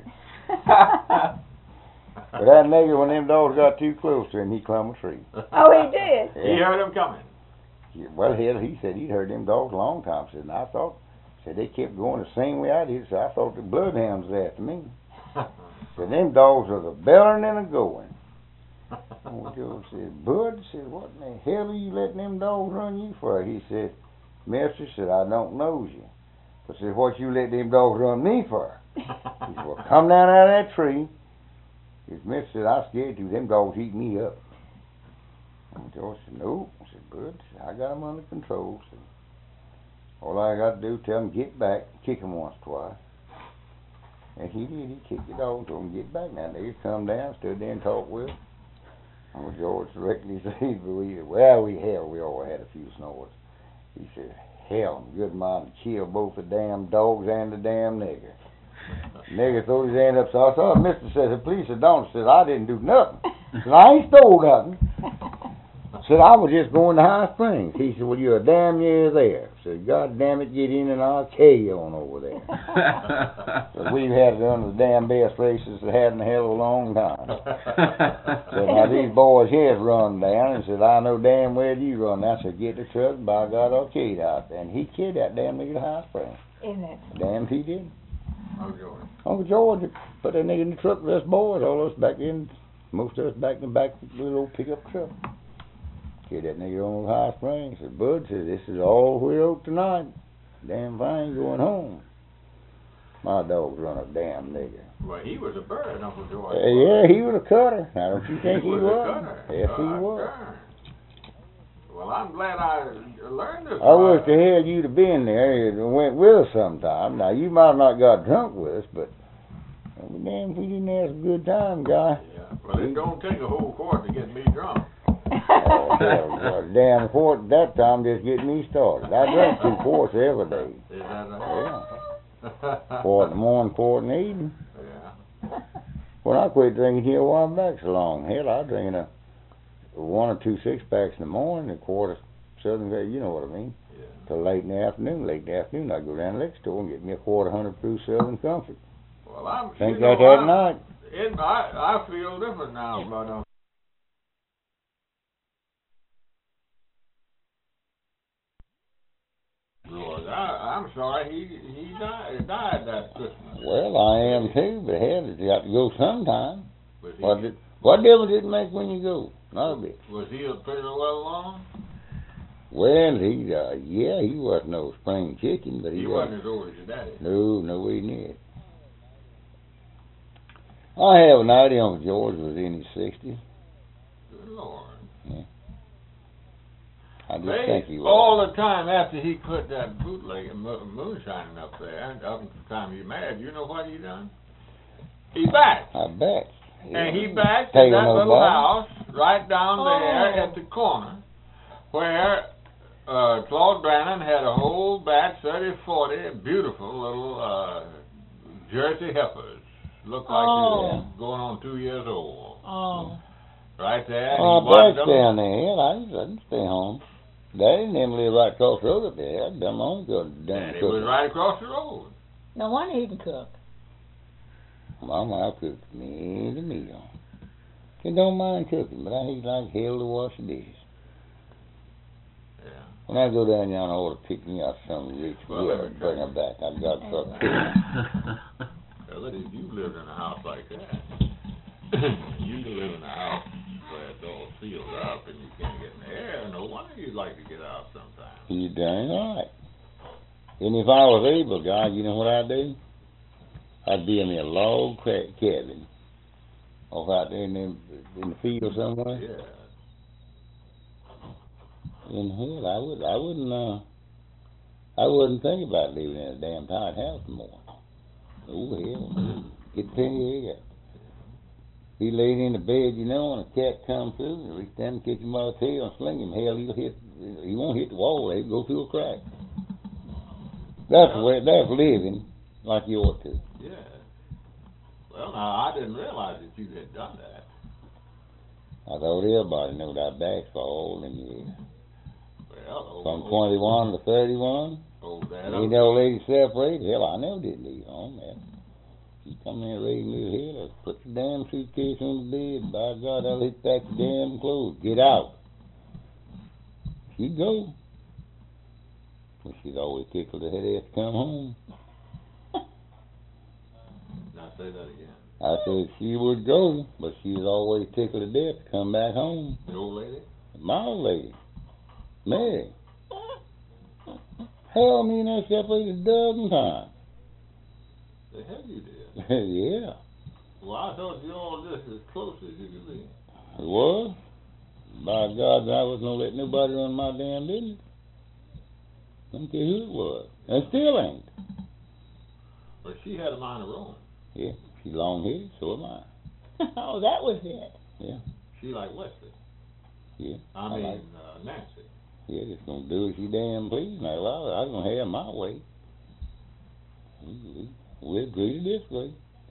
Speaker 3: But that nigger, when them dogs got too close to him, he climbed a tree.
Speaker 2: Oh, he did?
Speaker 6: He heard them coming.
Speaker 3: Yeah, well, hell, he said he'd heard them dogs a long time. Said, and I thought, said they kept going the same way I did. Said, I thought the bloodhounds was after me. Said, them dogs are the belling and the going. Old Joe said, Bud, said, what in the hell are you letting them dogs run you for? He said, Mister, said, I don't know you. But said, what you let them dogs run me for? He said, well, come down out of that tree. His mister said, I scared you. Them dogs eat me up. And George said, no. I said, Bud, I got them under control. Said, all I got to do is tell them get back, kick them once, twice. And he did. He kicked the dog, told them get back. Now they come down, stood there and talked with him. Uncle George directly said, we, well, we hell, we all had a few snores. He said, hell, I'm good mind to kill both the damn dogs and the damn nigger. Nigger threw his hand up, so I saw Mister said, the police said, don't. Said, I didn't do nothing. Said, I ain't stole nothing. Said, I was just going to High Springs. He said, well, you're a damn near there. Said, God damn it, get in and I'll carry you on over there. So we've had it one of the damn best races that had in a hell of a long time. Said, now these boys here's run down, and said, I know damn well you run. I said, get the truck, by God, I'll carry it out there. And he carried that damn nigga to High Springs.
Speaker 2: Isn't it?
Speaker 3: Damn, he did.
Speaker 6: Uncle George.
Speaker 3: Uncle George put that nigga in the truck with us boys, all of us back in, most of us back in the back of the little old pickup truck. Carried that nigga on to High Springs. Said, Bud, said, this is all we owe tonight. Damn fine going home. My dog's run a damn nigger.
Speaker 6: Well, he was a bird, Uncle George.
Speaker 3: Uh, yeah, he was a cutter. Now, don't you think
Speaker 6: he
Speaker 3: he
Speaker 6: was?
Speaker 3: was?
Speaker 6: A cutter.
Speaker 3: Yes, he
Speaker 6: God
Speaker 3: was.
Speaker 6: darn. Well, I'm glad I learned this.
Speaker 3: I wish the hell you'd have been there and went with us sometime. Now, you might have not got drunk with us, but well, damn, if we didn't have a good time, guy.
Speaker 6: Yeah. Well, it don't take a whole quart to get me drunk.
Speaker 3: Oh, hell, God, damn quart that time just get me started. I drank two quarts every day.
Speaker 6: Is that right?
Speaker 3: Yeah. Quart in the morning, quart in the evening.
Speaker 6: Yeah.
Speaker 3: When I quit drinking here a while back so long, hell, I was drinking a one or two six packs in the morning, and a quart of Southern, you know what I mean.
Speaker 6: Yeah.
Speaker 3: Till late in the afternoon. Late in the afternoon, I'd go down to the liquor store and get me a quart of hundred proof Southern Comfort.
Speaker 6: Well, I'm
Speaker 3: Think
Speaker 6: you know,
Speaker 3: that that
Speaker 6: I'm-
Speaker 3: night.
Speaker 6: It, I, I feel different now about um, Lord, I, I'm sorry he he died died that Christmas.
Speaker 3: Well, I am too, but hell, you got to go sometime.
Speaker 6: Was he,
Speaker 3: What did, what difference did it make when you go? Not a bit.
Speaker 6: was he a pretty well along?
Speaker 3: Well, he, uh, yeah, he wasn't no spring chicken, but he,
Speaker 6: He
Speaker 3: wasn't.
Speaker 6: wasn't as old as your daddy.
Speaker 3: No, no way near it. I have an idea Uncle George was in his sixties.
Speaker 6: Good Lord.
Speaker 3: I just
Speaker 6: They,
Speaker 3: think he was.
Speaker 6: all the time after he put that bootleg and mo- moonshining up there, and up until the time he married, you know what he done? He backed.
Speaker 3: I bet.
Speaker 6: And he backed
Speaker 3: Tell
Speaker 6: in
Speaker 3: you
Speaker 6: that
Speaker 3: no
Speaker 6: little
Speaker 3: bother.
Speaker 6: house right down there
Speaker 2: Oh.
Speaker 6: at the corner where uh, Claude Brannon had a whole batch, thirty, forty, beautiful little uh, Jersey heifers. Looked like
Speaker 2: Oh.
Speaker 6: they were going on two years old.
Speaker 2: Oh.
Speaker 6: Right there.
Speaker 3: Oh,
Speaker 6: he
Speaker 3: I
Speaker 6: watched
Speaker 3: bet
Speaker 6: them.
Speaker 3: down there. Hell, I used to stay home. Daddy and them live right across the road up there. I'd done my own good done
Speaker 6: And it was
Speaker 3: cooking.
Speaker 6: right across the road.
Speaker 2: No wonder he can cook.
Speaker 3: Mama, I cooked me the meal. She don't mind cooking, but I hate like hell to wash the dishes.
Speaker 6: Yeah.
Speaker 3: When I go down there, I ought to pick me up some rich
Speaker 6: Well,
Speaker 3: girl
Speaker 6: let me
Speaker 3: and bring
Speaker 6: tell
Speaker 3: her back. I've got to start cooking.
Speaker 6: Well, if you lived in a house like that, you live in a house where it's all sealed up and you can't get in the air, no wonder you'd like to get out sometime.
Speaker 3: You dang right. And if I was able, God, you know what I'd do? I'd be in a log cra- cabin off out there in the, in the field somewhere.
Speaker 6: Yeah.
Speaker 3: In hell, I would, I wouldn't, uh, I wouldn't think about living in a damn tight house no more. Oh hell, no. Get plenty of air. Be laid in the bed, you know, and a cat come through and reach down and catch him by the tail and sling him. Hell, he'll hit, he won't hit the wall. He'll go through a crack. That's the way, that's living like you ought to.
Speaker 6: Yeah. Well, now, I didn't realize that you had done that.
Speaker 3: I thought everybody knew that back for all them years.
Speaker 6: Well,
Speaker 3: From
Speaker 6: old,
Speaker 3: twenty-one to thirty-one,
Speaker 6: old Dad.
Speaker 3: ain't no lady separated. Hell, I never did leave home, man. You come in raising little hill, put the damn suitcase on the bed. By God, I'll hit back the damn clothes. Get out. She'd go. But she'd always tickle the head ass to come home.
Speaker 6: Now say that again.
Speaker 3: I said she would go, but she was always tickled to death to come back home.
Speaker 6: The old lady?
Speaker 3: My old lady, Mary. Hell, me and her separated a dozen times.
Speaker 6: The hell you did.
Speaker 3: Yeah,
Speaker 6: Well, I thought you all just as close as you could be.
Speaker 3: it was. By God, I wasn't gonna let nobody run my damn business. Don't care who it was. And still ain't.
Speaker 6: But she had a mind of her own.
Speaker 3: Yeah, she's long-headed, so am I.
Speaker 2: Oh, that was it.
Speaker 3: Yeah,
Speaker 6: She like Wesley.
Speaker 3: yeah.
Speaker 6: I
Speaker 3: I
Speaker 6: mean,
Speaker 3: like-
Speaker 6: uh, Nancy.
Speaker 3: Yeah, just gonna do as she damn please. Now, well, I was gonna have my way. We, we, we agreed this way.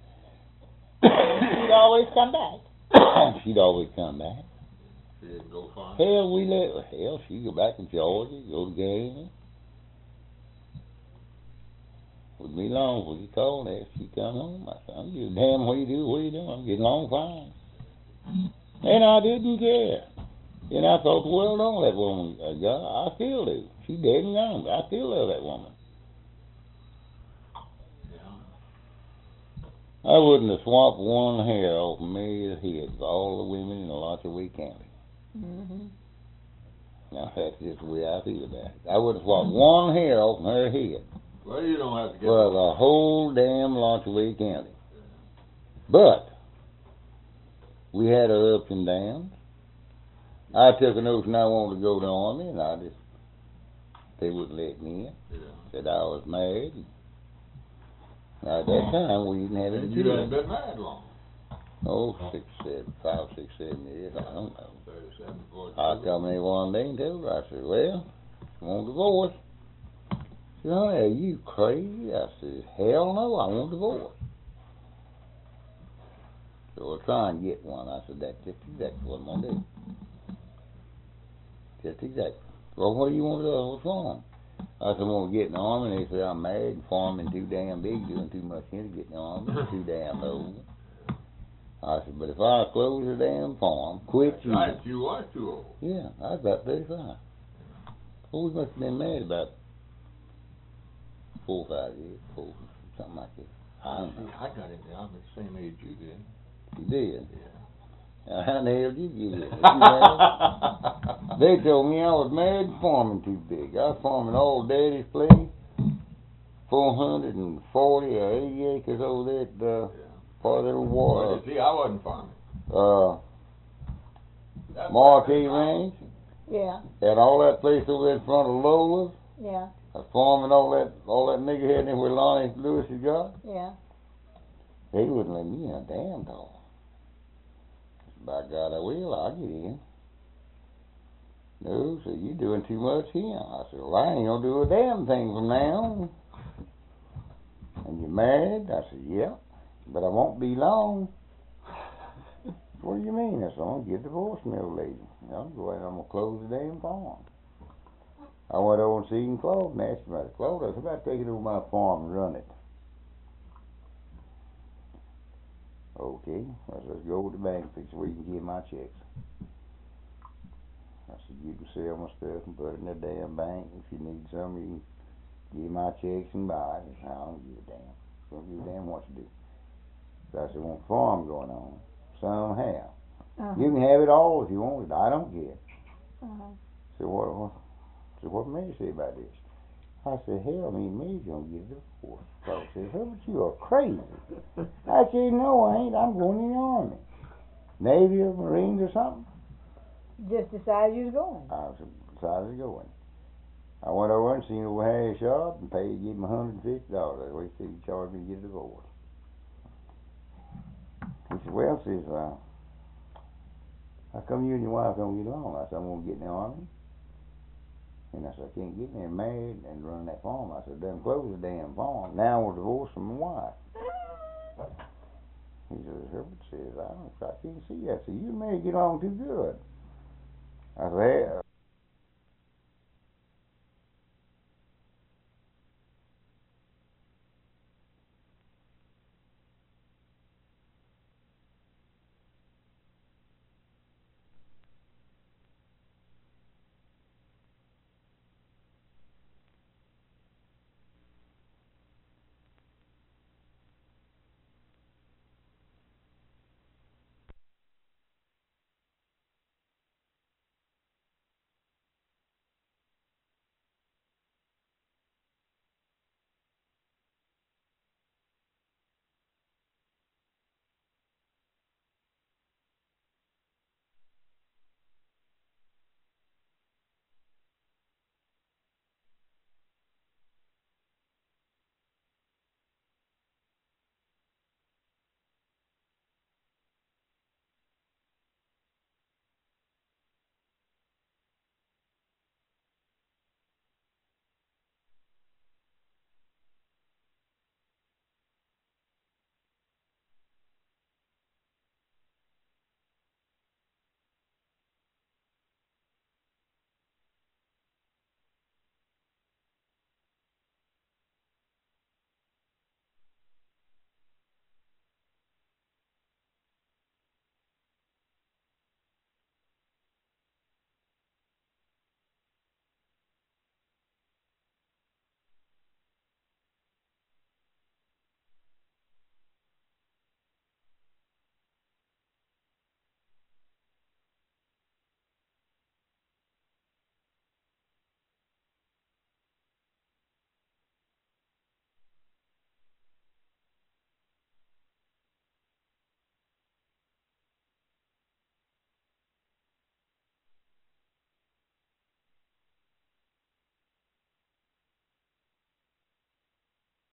Speaker 2: He'd always come back.
Speaker 3: She'd always come back.
Speaker 6: She didn't go far.
Speaker 3: Hell, we let, hell, she'd go back to Georgia, go to games. Wouldn't be long before you called her. She'd come home. I said, I'm just damn what you do, what you doing? I'm getting along fine. And I didn't care. And I thought, well, don't that woman, uh, God, I still do. She dead and gone, but I still love that woman.
Speaker 6: Yeah.
Speaker 3: I wouldn't have swapped one hair off Mary's head for all the women in Alachua County.
Speaker 2: Mm-hmm.
Speaker 3: Now, that's just the way I feel about it. I wouldn't swap one hair off her head
Speaker 6: Well, you don't have to get.
Speaker 3: for the whole damn Alachua County. But we had our ups and downs. I took a notion I wanted to go to the Army, and I just, they wouldn't let me in.
Speaker 6: Yeah.
Speaker 3: Said I was married. Now, at that time, we didn't have any
Speaker 6: And you hadn't
Speaker 3: kids.
Speaker 6: been married long.
Speaker 3: Oh, six, seven, five, six, seven years, I don't know.
Speaker 6: Thirty-seven, forty.
Speaker 3: I come in one day and told her, I said, well, I want a divorce. She said, honey, are you crazy? I said, hell no, I want a divorce. So we'll try and get one. I said, that's just exactly what I'm going to do. Just exactly. Well, what do you want to do? What's wrong? I said, I want to get in the Army, and they said, I'm married and farming too damn big, doing too much here to get in the Army, too damn old. I said, but if I close the damn farm, quit you.
Speaker 6: Right, you was too old.
Speaker 3: Yeah, I was about thirty-five. Well, we must have been married about four or five years, four, something like that. I don't know.
Speaker 6: I got in the Army the same age you did.
Speaker 3: You did?
Speaker 6: Yeah.
Speaker 3: Now, how the hell did you get in? Was you married? They told me I was married and farming too big. I was farming all daddy's place, four hundred forty or eighty acres over there at uh,
Speaker 6: Yeah.
Speaker 3: part of the
Speaker 6: Well,
Speaker 3: water.
Speaker 6: you see, I wasn't farming.
Speaker 3: Uh,
Speaker 6: That's
Speaker 3: Marquee
Speaker 6: why I
Speaker 3: Ranch,
Speaker 2: Yeah,
Speaker 3: and all that place over there in front of Lola's.
Speaker 2: yeah,
Speaker 3: I was farming all that, all that nigger head in where Lonnie Lewis has got.
Speaker 2: yeah.
Speaker 3: They wouldn't let me in a damn dog. By God, I will. I'll get in. No, so you doing too much here. I said, well, I ain't gonna do a damn thing from now on. And you married? I said, yep. But I won't be long. What do you mean? I said, I'm gonna get divorced from the old lady. I'm going, I'm gonna close the damn farm. I went over and seen Claude and asked him about it. Claude, I said, about taking over my farm and run it. Okay, I said, let's go to the bank fix where you can get my checks. I said, you can sell my stuff and put it in the damn bank. If you need some, you can give my checks and buy it. I said, I don't give a damn. Don't give a damn what you do. So I said, I want a farm going on. Some have.
Speaker 2: Uh-huh.
Speaker 3: You can have it all if you want it. I don't care.
Speaker 2: Uh-huh.
Speaker 3: So what, what, so what Mary say about this? I said, hell, me and Mary's gonna get a divorce. So I said, Herbert, you are crazy. I said, no, I ain't. I'm going in the Army. Navy or Marines or something.
Speaker 2: Just decided you was going.
Speaker 3: I was decided to go in. I went over and seen old Harry Sharp and paid, gave him one hundred fifty dollars. That's what he said he charged me to get a divorce. He said, well, says, uh, how come you and your wife don't get along? I said, I'm gonna get in the Army. And I said, I can't get there married and run that farm. I said, done close the damn farm. Now I want a divorce from my wife. He says, Herbert says, I don't, I can't see that. I said, you and Mary get along too good. I said, hey,